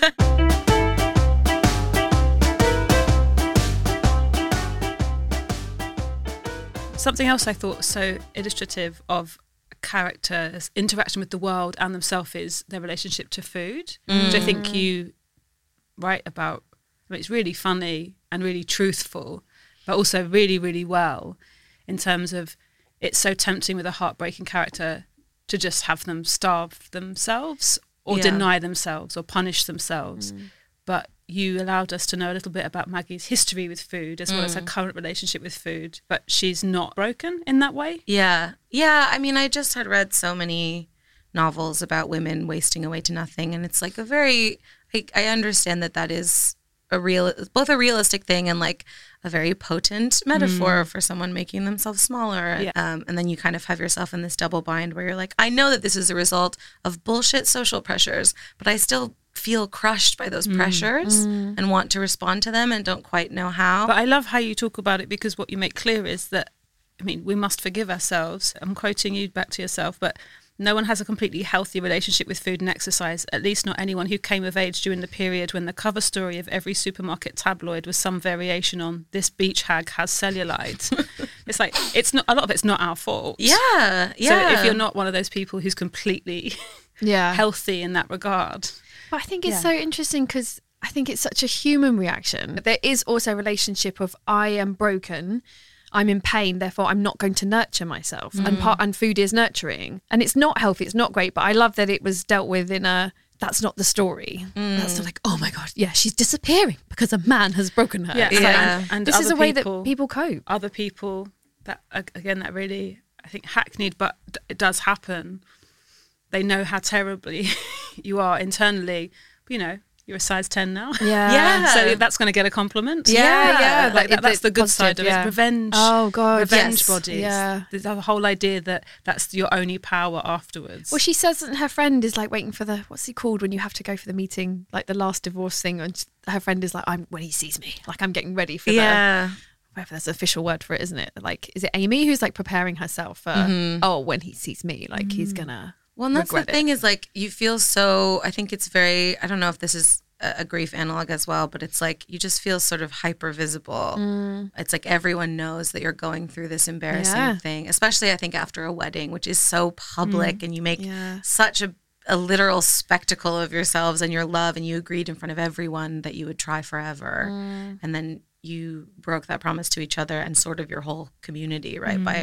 Something else I thought was so illustrative of a character's interaction with the world and themselves is their relationship to food, which I think you write about. I mean, it's really funny and really truthful, but also really, really well in terms of it's so tempting with a heartbreaking character to just have them starve themselves or Yeah. deny themselves or punish themselves. But you allowed us to know a little bit about Maggie's history with food as well as her current relationship with food. But she's not broken in that way. Yeah. Yeah. I mean, I just had read so many novels about women wasting away to nothing. And it's like a very, I, I understand that that is a real, both a realistic thing and like a very potent metaphor for someone making themselves smaller. Yeah. Um, and then you kind of have yourself in this double bind where you're like, I know that this is a result of bullshit social pressures, but I still feel crushed by those pressures and want to respond to them and don't quite know how. But I love how you talk about it because what you make clear is that, I mean, we must forgive ourselves. I'm quoting you back to yourself, but no one has a completely healthy relationship with food and exercise, at least not anyone who came of age during the period when the cover story of every supermarket tabloid was some variation on "this beach hag has cellulite." It's like, it's not, a lot of it's not our fault. yeah. Yeah. So if you're not one of those people who's completely Yeah. healthy in that regard. But I think it's Yeah. so interesting because I think it's such a human reaction. There is also a relationship of I am broken, I'm in pain, therefore I'm not going to nurture myself. And part and food is nurturing. And it's not healthy, it's not great, but I love that it was dealt with in a that's not the story. That's not like, oh my God, yeah, she's disappearing because a man has broken her. Yeah, It's like, Yeah. and, and this is other a way people- that people cope. other people that ag- again that really I think hackneyed, but d- it does happen. They know how terribly you are internally. You know, you're a size ten now. Yeah. Yeah. So that's going to get a compliment. Yeah, yeah, Like like that, the- that's the good positive, side of yeah. it. Revenge. Oh, God, Revenge yes. bodies. Yeah. There's the whole idea that that's your only power afterwards. Well, she says that her friend is like waiting for the, what's he called when you have to go for the meeting, like the last divorce thing. And her friend is like, I'm when he sees me, like I'm getting ready for the, yeah. whatever that's an official word for it, isn't it? Like, is it Amy who's like preparing herself for, oh, when he sees me, like he's gonna Well, and that's the regret it. thing is like you feel so, I think it's very, I don't know if this is a a grief analog as well, but it's like you just feel sort of hyper visible. It's like everyone knows that you're going through this embarrassing Yeah. thing, especially I think after a wedding, which is so public and you make Yeah. such a, a literal spectacle of yourselves and your love, and you agreed in front of everyone that you would try forever. And then you broke that promise to each other and sort of your whole community, right? By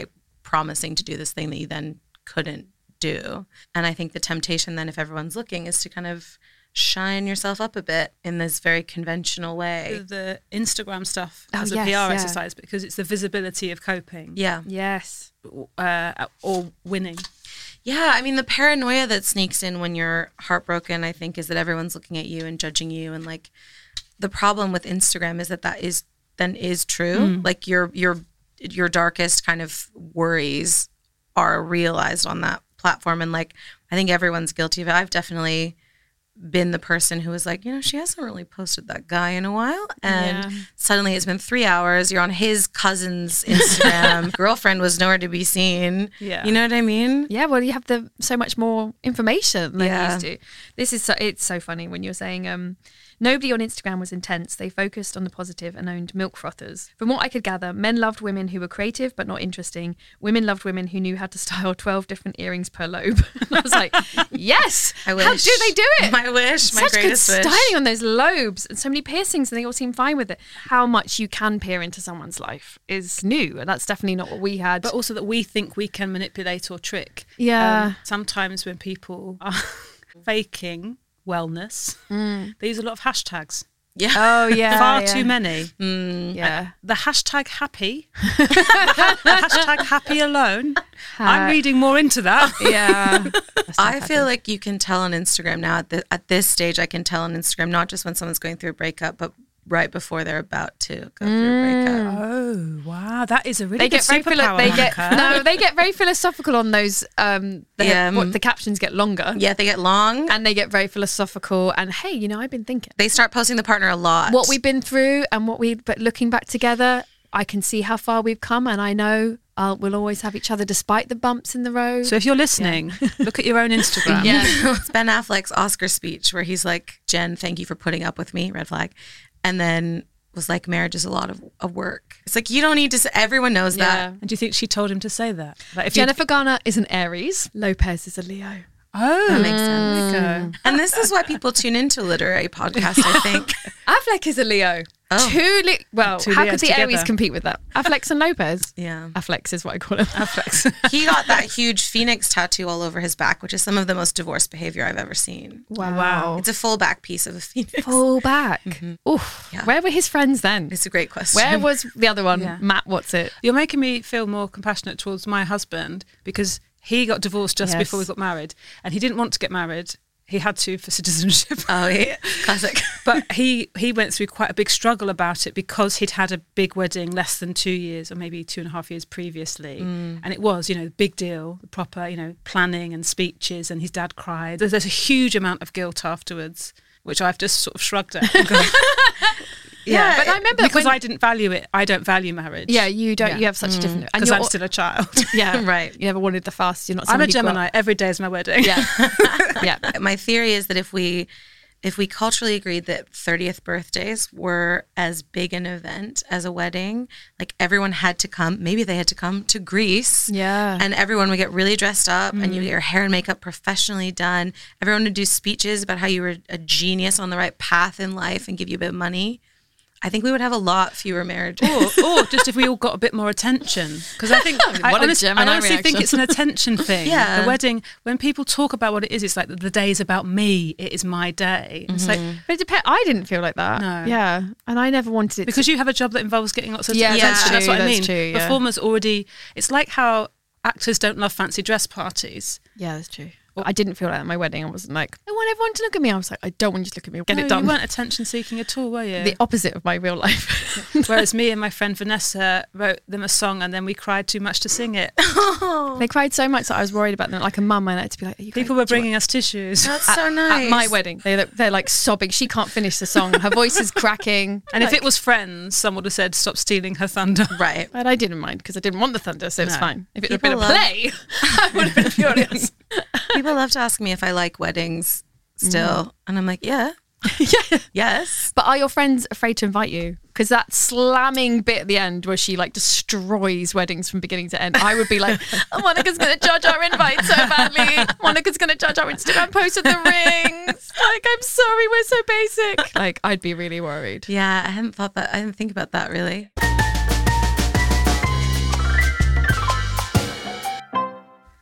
promising to do this thing that you then couldn't do. And I think the temptation then, if everyone's looking, is to kind of shine yourself up a bit in this very conventional way. The Instagram stuff Oh, as yes, a P R yeah. exercise, because it's the visibility of coping. Yeah. Yes. Uh, or winning. Yeah, I mean, the paranoia that sneaks in when you're heartbroken, I think, is that everyone's looking at you and judging you. And like, the problem with Instagram is that that is then is true. Mm. Like your your your darkest kind of worries are realized on that platform. And like, I think everyone's guilty of it. I've definitely been the person who was like, you know, she hasn't really posted that guy in a while. And Yeah. suddenly it's been three hours. You're on his cousin's Instagram. Girlfriend was nowhere to be seen. Yeah. You know what I mean? Yeah, well, you have the so much more information than Yeah. you used to. This is so, it's so funny when you're saying um, nobody on Instagram was intense. They focused on the positive and owned milk frothers. From what I could gather, men loved women who were creative but not interesting. Women loved women who knew how to style twelve different earrings per lobe. And I was like, yes, I wish. how do they do it? My wish, my Such good greatest wish. styling on those lobes and so many piercings, and they all seem fine with it. How much you can peer into someone's life is new, and that's definitely not what we had. But also that we think we can manipulate or trick. Yeah. Um, sometimes when people are faking wellness, they use a lot of hashtags. Yeah. Oh yeah, Far yeah. too many. Mm. Yeah. The hashtag happy, the hashtag happy alone. I'm reading more into that. Yeah. I feel like you can tell on Instagram now at, the, at this stage, I can tell on Instagram, not just when someone's going through a breakup, but right before they're about to go through a breakup. Oh wow, that is a really They good get very philo- superpower. they get Monica. no, they get very philosophical on those. Um, the, Yeah, what, um, the captions get longer. Yeah, they get long. And they get very philosophical. And hey, you know, I've been thinking They start posting the partner a lot. what we've been through and what we. But looking back together, I can see how far we've come, and I know uh, we'll always have each other despite the bumps in the road. So if you're listening, look at your own Instagram. yeah, It's Ben Affleck's Oscar speech where he's like, Jen, thank you for putting up with me, red flag. And then was like, marriage is a lot of, of work. It's like, you don't need to, s- everyone knows yeah. that. And do you think she told him to say that? Like if you- Jennifer Garner is an Aries. Lopez is a Leo. Oh, That makes sense. there you go. And this is why people tune into a literary podcast, I think. Affleck is a Leo. Oh. Two li- well, Two how Leos could the Aries together. compete with that? Affleck's and Lopez. Yeah. Affleck's is what I call him. Affleck's. He got that huge phoenix tattoo all over his back, which is some of the most divorced behavior I've ever seen. Wow. It's a full back piece of a phoenix. Full back. Oof. Yeah. Where were his friends then? It's a great question. Where was the other one? Yeah. Matt, what's it? You're making me feel more compassionate towards my husband because he got divorced just Yes. before we got married, and he didn't want to get married. He had to for citizenship. Oh, yeah. Classic. But he, he went through quite a big struggle about it because he'd had a big wedding less than two years or maybe two and a half years previously. Mm. And it was, you know, big deal, the proper, you know, planning and speeches, and his dad cried. There's, there's a huge amount of guilt afterwards, which I've just sort of shrugged at. and gone, Yeah, but I remember because when- I didn't value it. I don't value marriage. Yeah, you don't. Yeah. You have such a different. Because you're- I'm still a child. Yeah, Right. You never wanted the fast. You're not. I'm someone a who grew up- Gemini. Every day is my wedding. Yeah, yeah. My theory is that if we if we culturally agreed that thirtieth birthdays were as big an event as a wedding, like everyone had to come, maybe they had to come to Greece. Yeah. And everyone would get really dressed up and you get your hair and makeup professionally done. Everyone would do speeches about how you were a genius on the right path in life and give you a bit of money. I think we would have a lot fewer marriages. Or, or just if we all got a bit more attention. Because I think, I, What a honest- Gemini I honestly think reaction. it's an attention thing. Yeah. The wedding, when people talk about what it is, it's like the, the day is about me. It is my day. It's like, But it depends. I didn't feel like that. No. Yeah, and I never wanted it. because you have a job that involves getting lots of Yeah, attention. that's That's true, what I that's mean. true, yeah. Performers already, it's like how actors don't love fancy dress parties. to, yeah, that's true. I didn't feel like that at my wedding. I wasn't like, I want everyone to look at me. I was like, I don't want you to look at me. Get no, it done. You weren't attention seeking at all, were you? The opposite of my real life. Whereas me and my friend Vanessa wrote them a song and then we cried too much to sing it. They cried so much that I was worried about them. Like a mum, I had to be like, Are you People crying? were Do you bringing us tissues. That's so nice. At my wedding, they they're like sobbing. She can't finish the song. Her voice is cracking. And if Like- it was Friends, someone would have said, stop stealing her thunder. Right. But I didn't mind because I didn't want the thunder, so it was No. fine. If it had People been a love- play, I would have been furious. People love to ask me if I like weddings still. And I'm like, yeah. Yeah. Yes. But are your friends afraid to invite you? Because that slamming bit at the end where she like destroys weddings from beginning to end, I would be like, oh, Monica's going to judge our invite so badly. Monica's going to judge our Instagram post of the rings. Like, I'm sorry, we're so basic. Like, I'd be really worried. Yeah, I hadn't thought that. I didn't think about that really.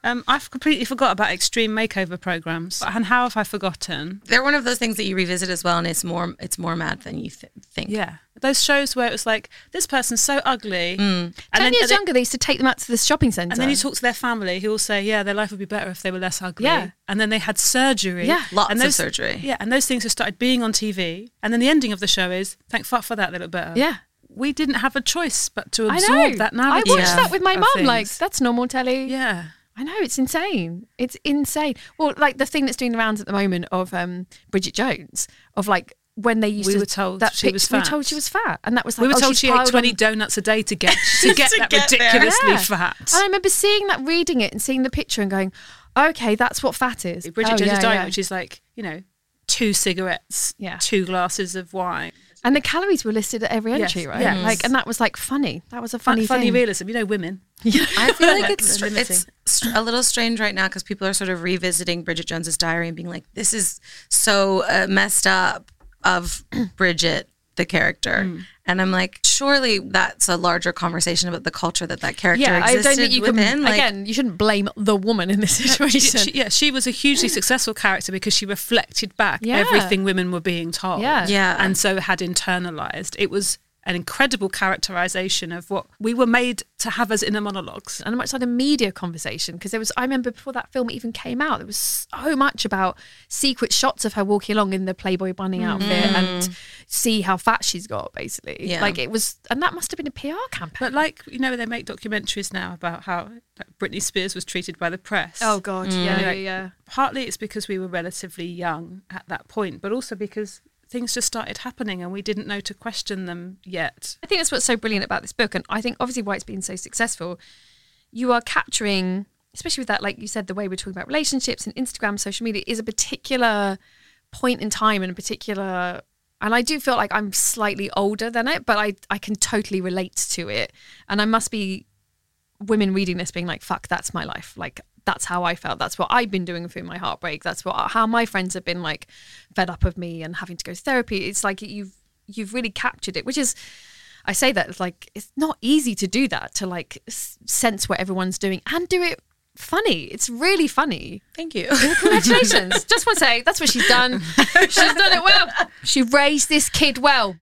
Um, I've completely forgot about extreme makeover programs. And how have I forgotten? They're one of those things that you revisit as well, and it's more it's more mad than you th- think. Yeah. Those shows where it was like, this person's so ugly. Mm. And Ten then, years and they- younger, they used to take them out to the shopping centre. And then you talk to their family who will say, yeah, their life would be better if they were less ugly. Yeah. And then they had surgery. Yeah. Lots and of those, surgery. Yeah. And those things have started being on T V. And then the ending of the show is, thank fuck for that, they look better. Yeah. We didn't have a choice but to I absorb know. that I narrative. watched Yeah. that with my of mum. Like, things. that's normal telly. Yeah. I know, it's insane. It's insane. Well, like the thing that's doing the rounds at the moment of um, Bridget Jones, of like when they used We to... were told that she pic- was We were fat. told she was fat. And that was like, We were oh, told she's she ate piled twenty on- donuts a day to get to get To that get there. ridiculously Yeah. fat. And I remember seeing that, reading it and seeing the picture and going, okay, that's what fat is. Bridget Oh, Jones' yeah, diet, yeah. which is like, you know, two cigarettes, Yeah. two glasses of wine. And the calories were listed at every Yes, entry, right? yes. Like, and that was like funny. That was a Funny, funny funny thing. realism. You know, women. I feel like it's Limiting. it's st- a little strange right now because people are sort of revisiting Bridget Jones's diary and being like, "This is so uh, messed up of Bridget, the character," Mm. and I'm like, surely that's a larger conversation about the culture that that character Yeah, I existed don't think you within. can. Like, Again, you shouldn't blame the woman in this situation. She, she- yeah, she was a hugely successful character because she reflected back Yeah. everything women were being told. Yeah. Yeah. And so had internalized. It was an incredible characterization of what we were made to have as inner monologues. And much like a media conversation, because there was, I remember before that film even came out, there was so much about secret shots of her walking along in the Playboy bunny outfit and see how fat she's got, basically. Yeah. Like it was, and that must have been a P R campaign. But like, you know, they make documentaries now about how like, Britney Spears was treated by the press. oh God, yeah, yeah, Like, yeah. Partly it's because we were relatively young at that point, but also because things just started happening and we didn't know to question them yet. I think that's what's so brilliant about this book, and I think obviously why it's been so successful. You are capturing, especially with that, like you said, the way we're talking about relationships and Instagram, social media is a particular point in time and a particular. And I do feel like I'm slightly older than it, but I I can totally relate to it, and I must be women reading this being like, fuck, that's my life. Like that's how I felt. That's what I've been doing through my heartbreak. That's what how my friends have been like fed up of me and having to go to therapy. It's like you've you've really captured it, which is, I say that it's like it's not easy to do that, to like s- sense what everyone's doing and do it funny. It's really funny. thank you. Congratulations. Just want to say that's what she's done. She's done it well. She raised this kid well.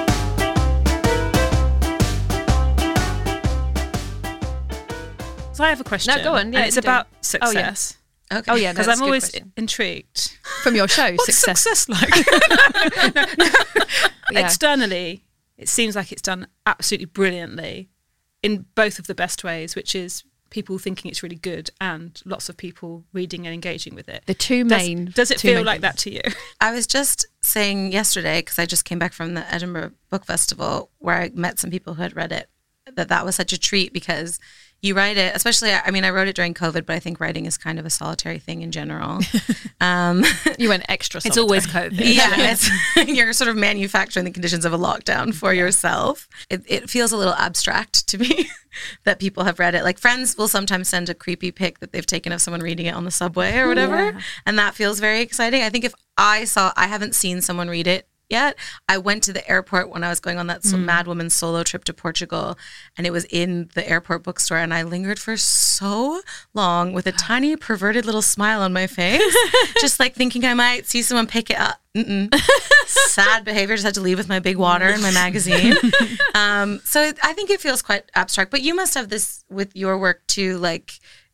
So I have a question. No, go on. Yeah, and it's you do. about Oh, yeah. success. Okay. Oh yeah, no, Because that's I'm a good always question. intrigued. From your show, What's success. success, like? Yeah. Externally, it seems like it's done absolutely brilliantly in both of the best ways, which is people thinking it's really good and lots of people reading and engaging with it. The two Does- main. Does, it two feel main like things. that to you? I was just saying yesterday, because I just came back from the Edinburgh Book Festival where I met some people who had read it, that that was such a treat because you write it, especially, I mean, I wrote it during COVID, but I think writing is kind of a solitary thing in general. Um, You went extra. It's solitary. always COVID. yeah, it's, you're sort of manufacturing the conditions of a lockdown for yourself. It, it feels a little abstract to me that people have read it. Like friends will sometimes send a creepy pic that they've taken of someone reading it on the subway or whatever. Yeah. And that feels very exciting. I think if I saw, I haven't seen someone read it yet. I went to the airport when I was going on that so Mad Woman solo trip to Portugal, and it was in the airport bookstore, and I lingered for so long with a tiny perverted little smile on my face, just like thinking I might see someone pick it up. Mm-mm. Sad behavior. Just had to leave with my big water and my magazine. Um, so it, I think it feels quite abstract, but you must have this with your work too. Like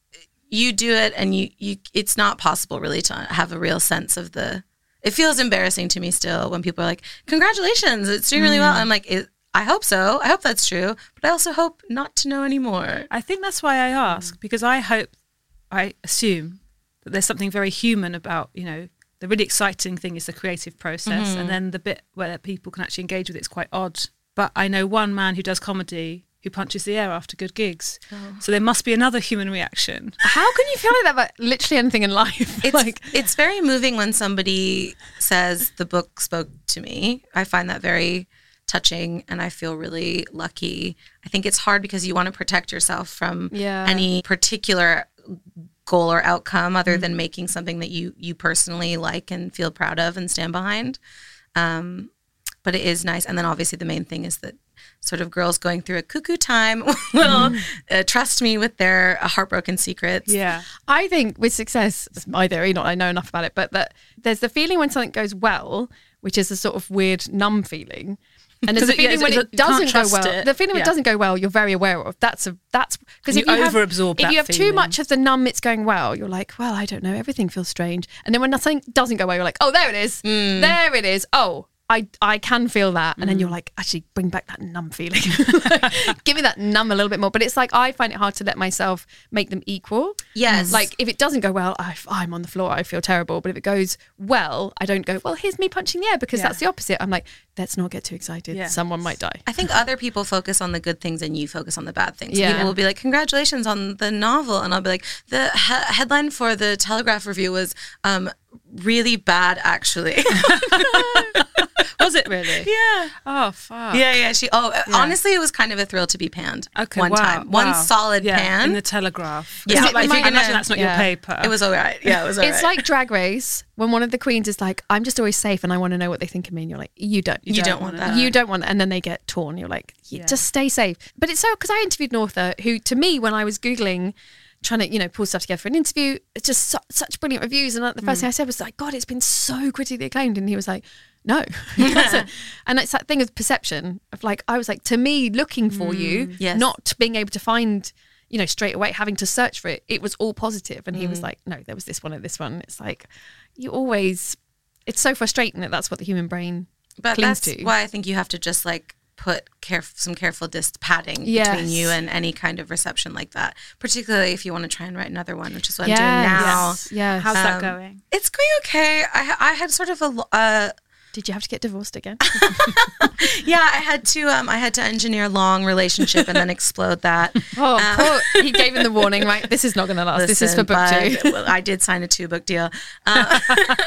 you do it, and you you it's not possible really to have a real sense of the. It feels embarrassing to me still when people are like, congratulations, it's doing really well. I'm like, it, I hope so. I hope that's true. But I also hope not to know anymore. I think that's why I ask, because I hope, I assume that there's something very human about, you know, the really exciting thing is the creative process. Mm-hmm. And then the bit where people can actually engage with it's quite odd. But I know one man who does comedy who punches the air after good gigs. Oh. So there must be another human reaction. How can you feel like that about literally anything in life? It's like, it's very moving when somebody says the book spoke to me. I find that very touching, and I feel really lucky. I think it's hard because you want to protect yourself from Yeah. any particular goal or outcome other than making something that you you personally like and feel proud of and stand behind. Um, but it is nice. And then obviously the main thing is that sort of girls going through a cuckoo time will uh, trust me with their uh, heartbroken secrets. Yeah. I think with success, it's my theory, not I know enough about it, but that there's the feeling when something goes well, which is a sort of weird numb feeling. And there's a It- yeah, feeling when it's- it you can't doesn't go trust well. it. The feeling when Yeah. it doesn't go well, you're very aware of. That's a that's because You if you have, overabsorb if that you have too feeling. much of the numb, it's going well. You're like, well, I don't know, everything feels strange. And then when nothing doesn't go well, you're like, oh, there it is, there it is. Oh, I I can feel that. And then you're like, actually, bring back that numb feeling. Give me that numb a little bit more. But it's like I find it hard to let myself make them equal. Yes. Like if it doesn't go well, I, I'm on the floor. I feel terrible. But if it goes well, I don't go, well, here's me punching the air because Yeah. that's the opposite. I'm like, let's not get too excited. Yeah. Someone might die. I think other people focus on the good things and you focus on the bad things. Yeah. People will be like, congratulations on the novel. And I'll be like, the he- headline for the Telegraph review was um, really bad, actually. Was it really? Yeah. Oh, fuck. Yeah, yeah. She. Oh, honestly, it was kind of a thrill to be panned. Okay, one wow, time, one wow. solid Yeah, pan in the Telegraph. Yeah. It's not like, If you're I gonna- imagine that's not yeah. your paper. It was all right. Yeah, it was all It's right. like Drag Race when one of the queens is like, I'm just always safe and I want to know what they think of me. And you're like, you don't. you, don't, want that. You don't want that. And then they get torn. You're like, "You Yeah. just stay safe. But it's so, because I interviewed an author who, to me, when I was Googling, trying to, you know, pull stuff together for an interview, it's just su- such brilliant reviews. And the first thing I said was like, God, it's been so critically acclaimed. And he was like, no, it doesn't. And it's that thing of perception of like, I was like, to me, looking for you, yes. not being able to find, you know, straight away, having to search for it, it was all positive. And he was like, no, there was this one and this one. It's like, you always, it's so frustrating that that's what the human brain But clings that's to. why I think you have to just like put caref- some careful dis- padding Yes. between you and any kind of reception like that, particularly if you want to try and write another one, which is what Yes. I'm doing now. Yes. Yes. How's that Um, going? It's going okay. I I had sort of a lo- uh, Did you have to get divorced again? yeah. I had to um I had to engineer a long relationship and then explode that. Oh, Um, poor, he gave him the warning, right? This is not going to last. this is for Listen, book bud, two. well, I did sign a two book deal. Uh,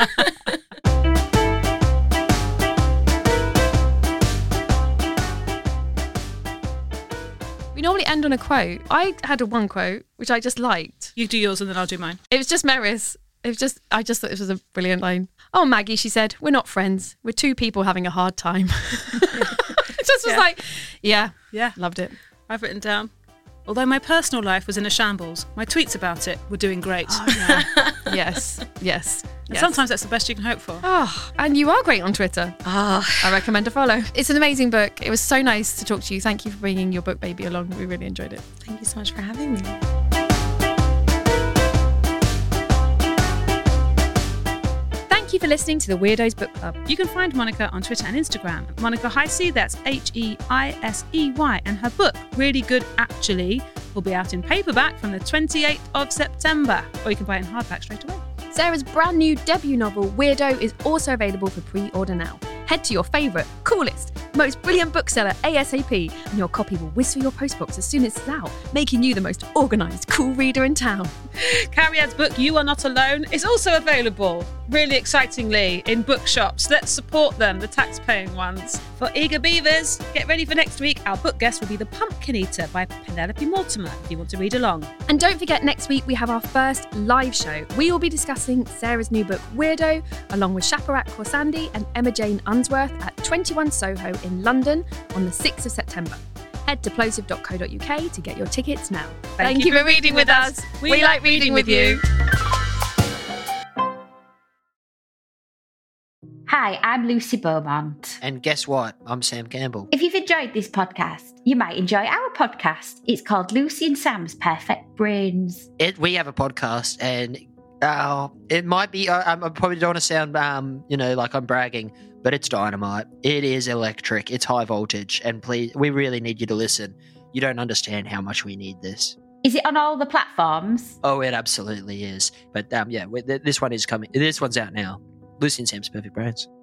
We normally end on a quote. I had a one quote, which I just liked. You do yours and then I'll do mine. It was just Meris. It was just, I just thought this was a brilliant line. Oh, Maggie, she said, we're not friends. We're two people having a hard time. It just was Yeah. like, yeah, Yeah. loved it. I've written down, although my personal life was in a shambles, my tweets about it were doing great. Yes, yes. And yes. sometimes that's the best you can hope for. Oh, and you are great on Twitter. oh, I recommend a follow. It's an amazing book. It was so nice to talk to you. Thank you for bringing your book baby along. We really enjoyed it. thank you so much for having me. Thank you for listening to the Weirdos Book Club. You can find Monica on Twitter and Instagram. Monica Heisey, that's H E I S E Y. And her book, Really Good Actually, will be out in paperback from the twenty-eighth of September. Or you can buy it in hardback straight away. Sarah's brand new debut novel, Weirdo, is also available for pre-order now. Head to your favourite, coolest, most brilliant bookseller ASAP, and your copy will whiz through your postbox as soon as it's out, making you the most organised, cool reader in town. Cariad's book, You Are Not Alone, is also available, really excitingly, in bookshops. Let's support them, the tax-paying ones. For eager beavers, get ready for next week. Our book guest will be The Pumpkin Eater by Penelope Mortimer, if you want to read along. And don't forget, next week we have our first live show. We will be discussing Sarah's new book, Weirdo, along with Shaparat Khorsandi and Emma Jane Unsworth at twenty-one Soho in London on the sixth of September. Head to plosive dot co dot uk to get your tickets now. Thank, you for reading with us. We, like reading with you. Hi, I'm Lucy Beaumont. And guess what? I'm Sam Campbell. If you've enjoyed this podcast, you might enjoy our podcast. It's called Lucy and Sam's Perfect Brains. It, we have a podcast, and uh, it might be, I, I probably don't want to sound, um, you know, like I'm bragging, but it's dynamite. It is electric. It's high voltage. And please, we really need you to listen. You don't understand how much we need this. Is it on all the platforms? Oh, it absolutely is. But um, yeah, we, th- this one is coming. This one's out now. Lucy and Sam's Perfect Brains.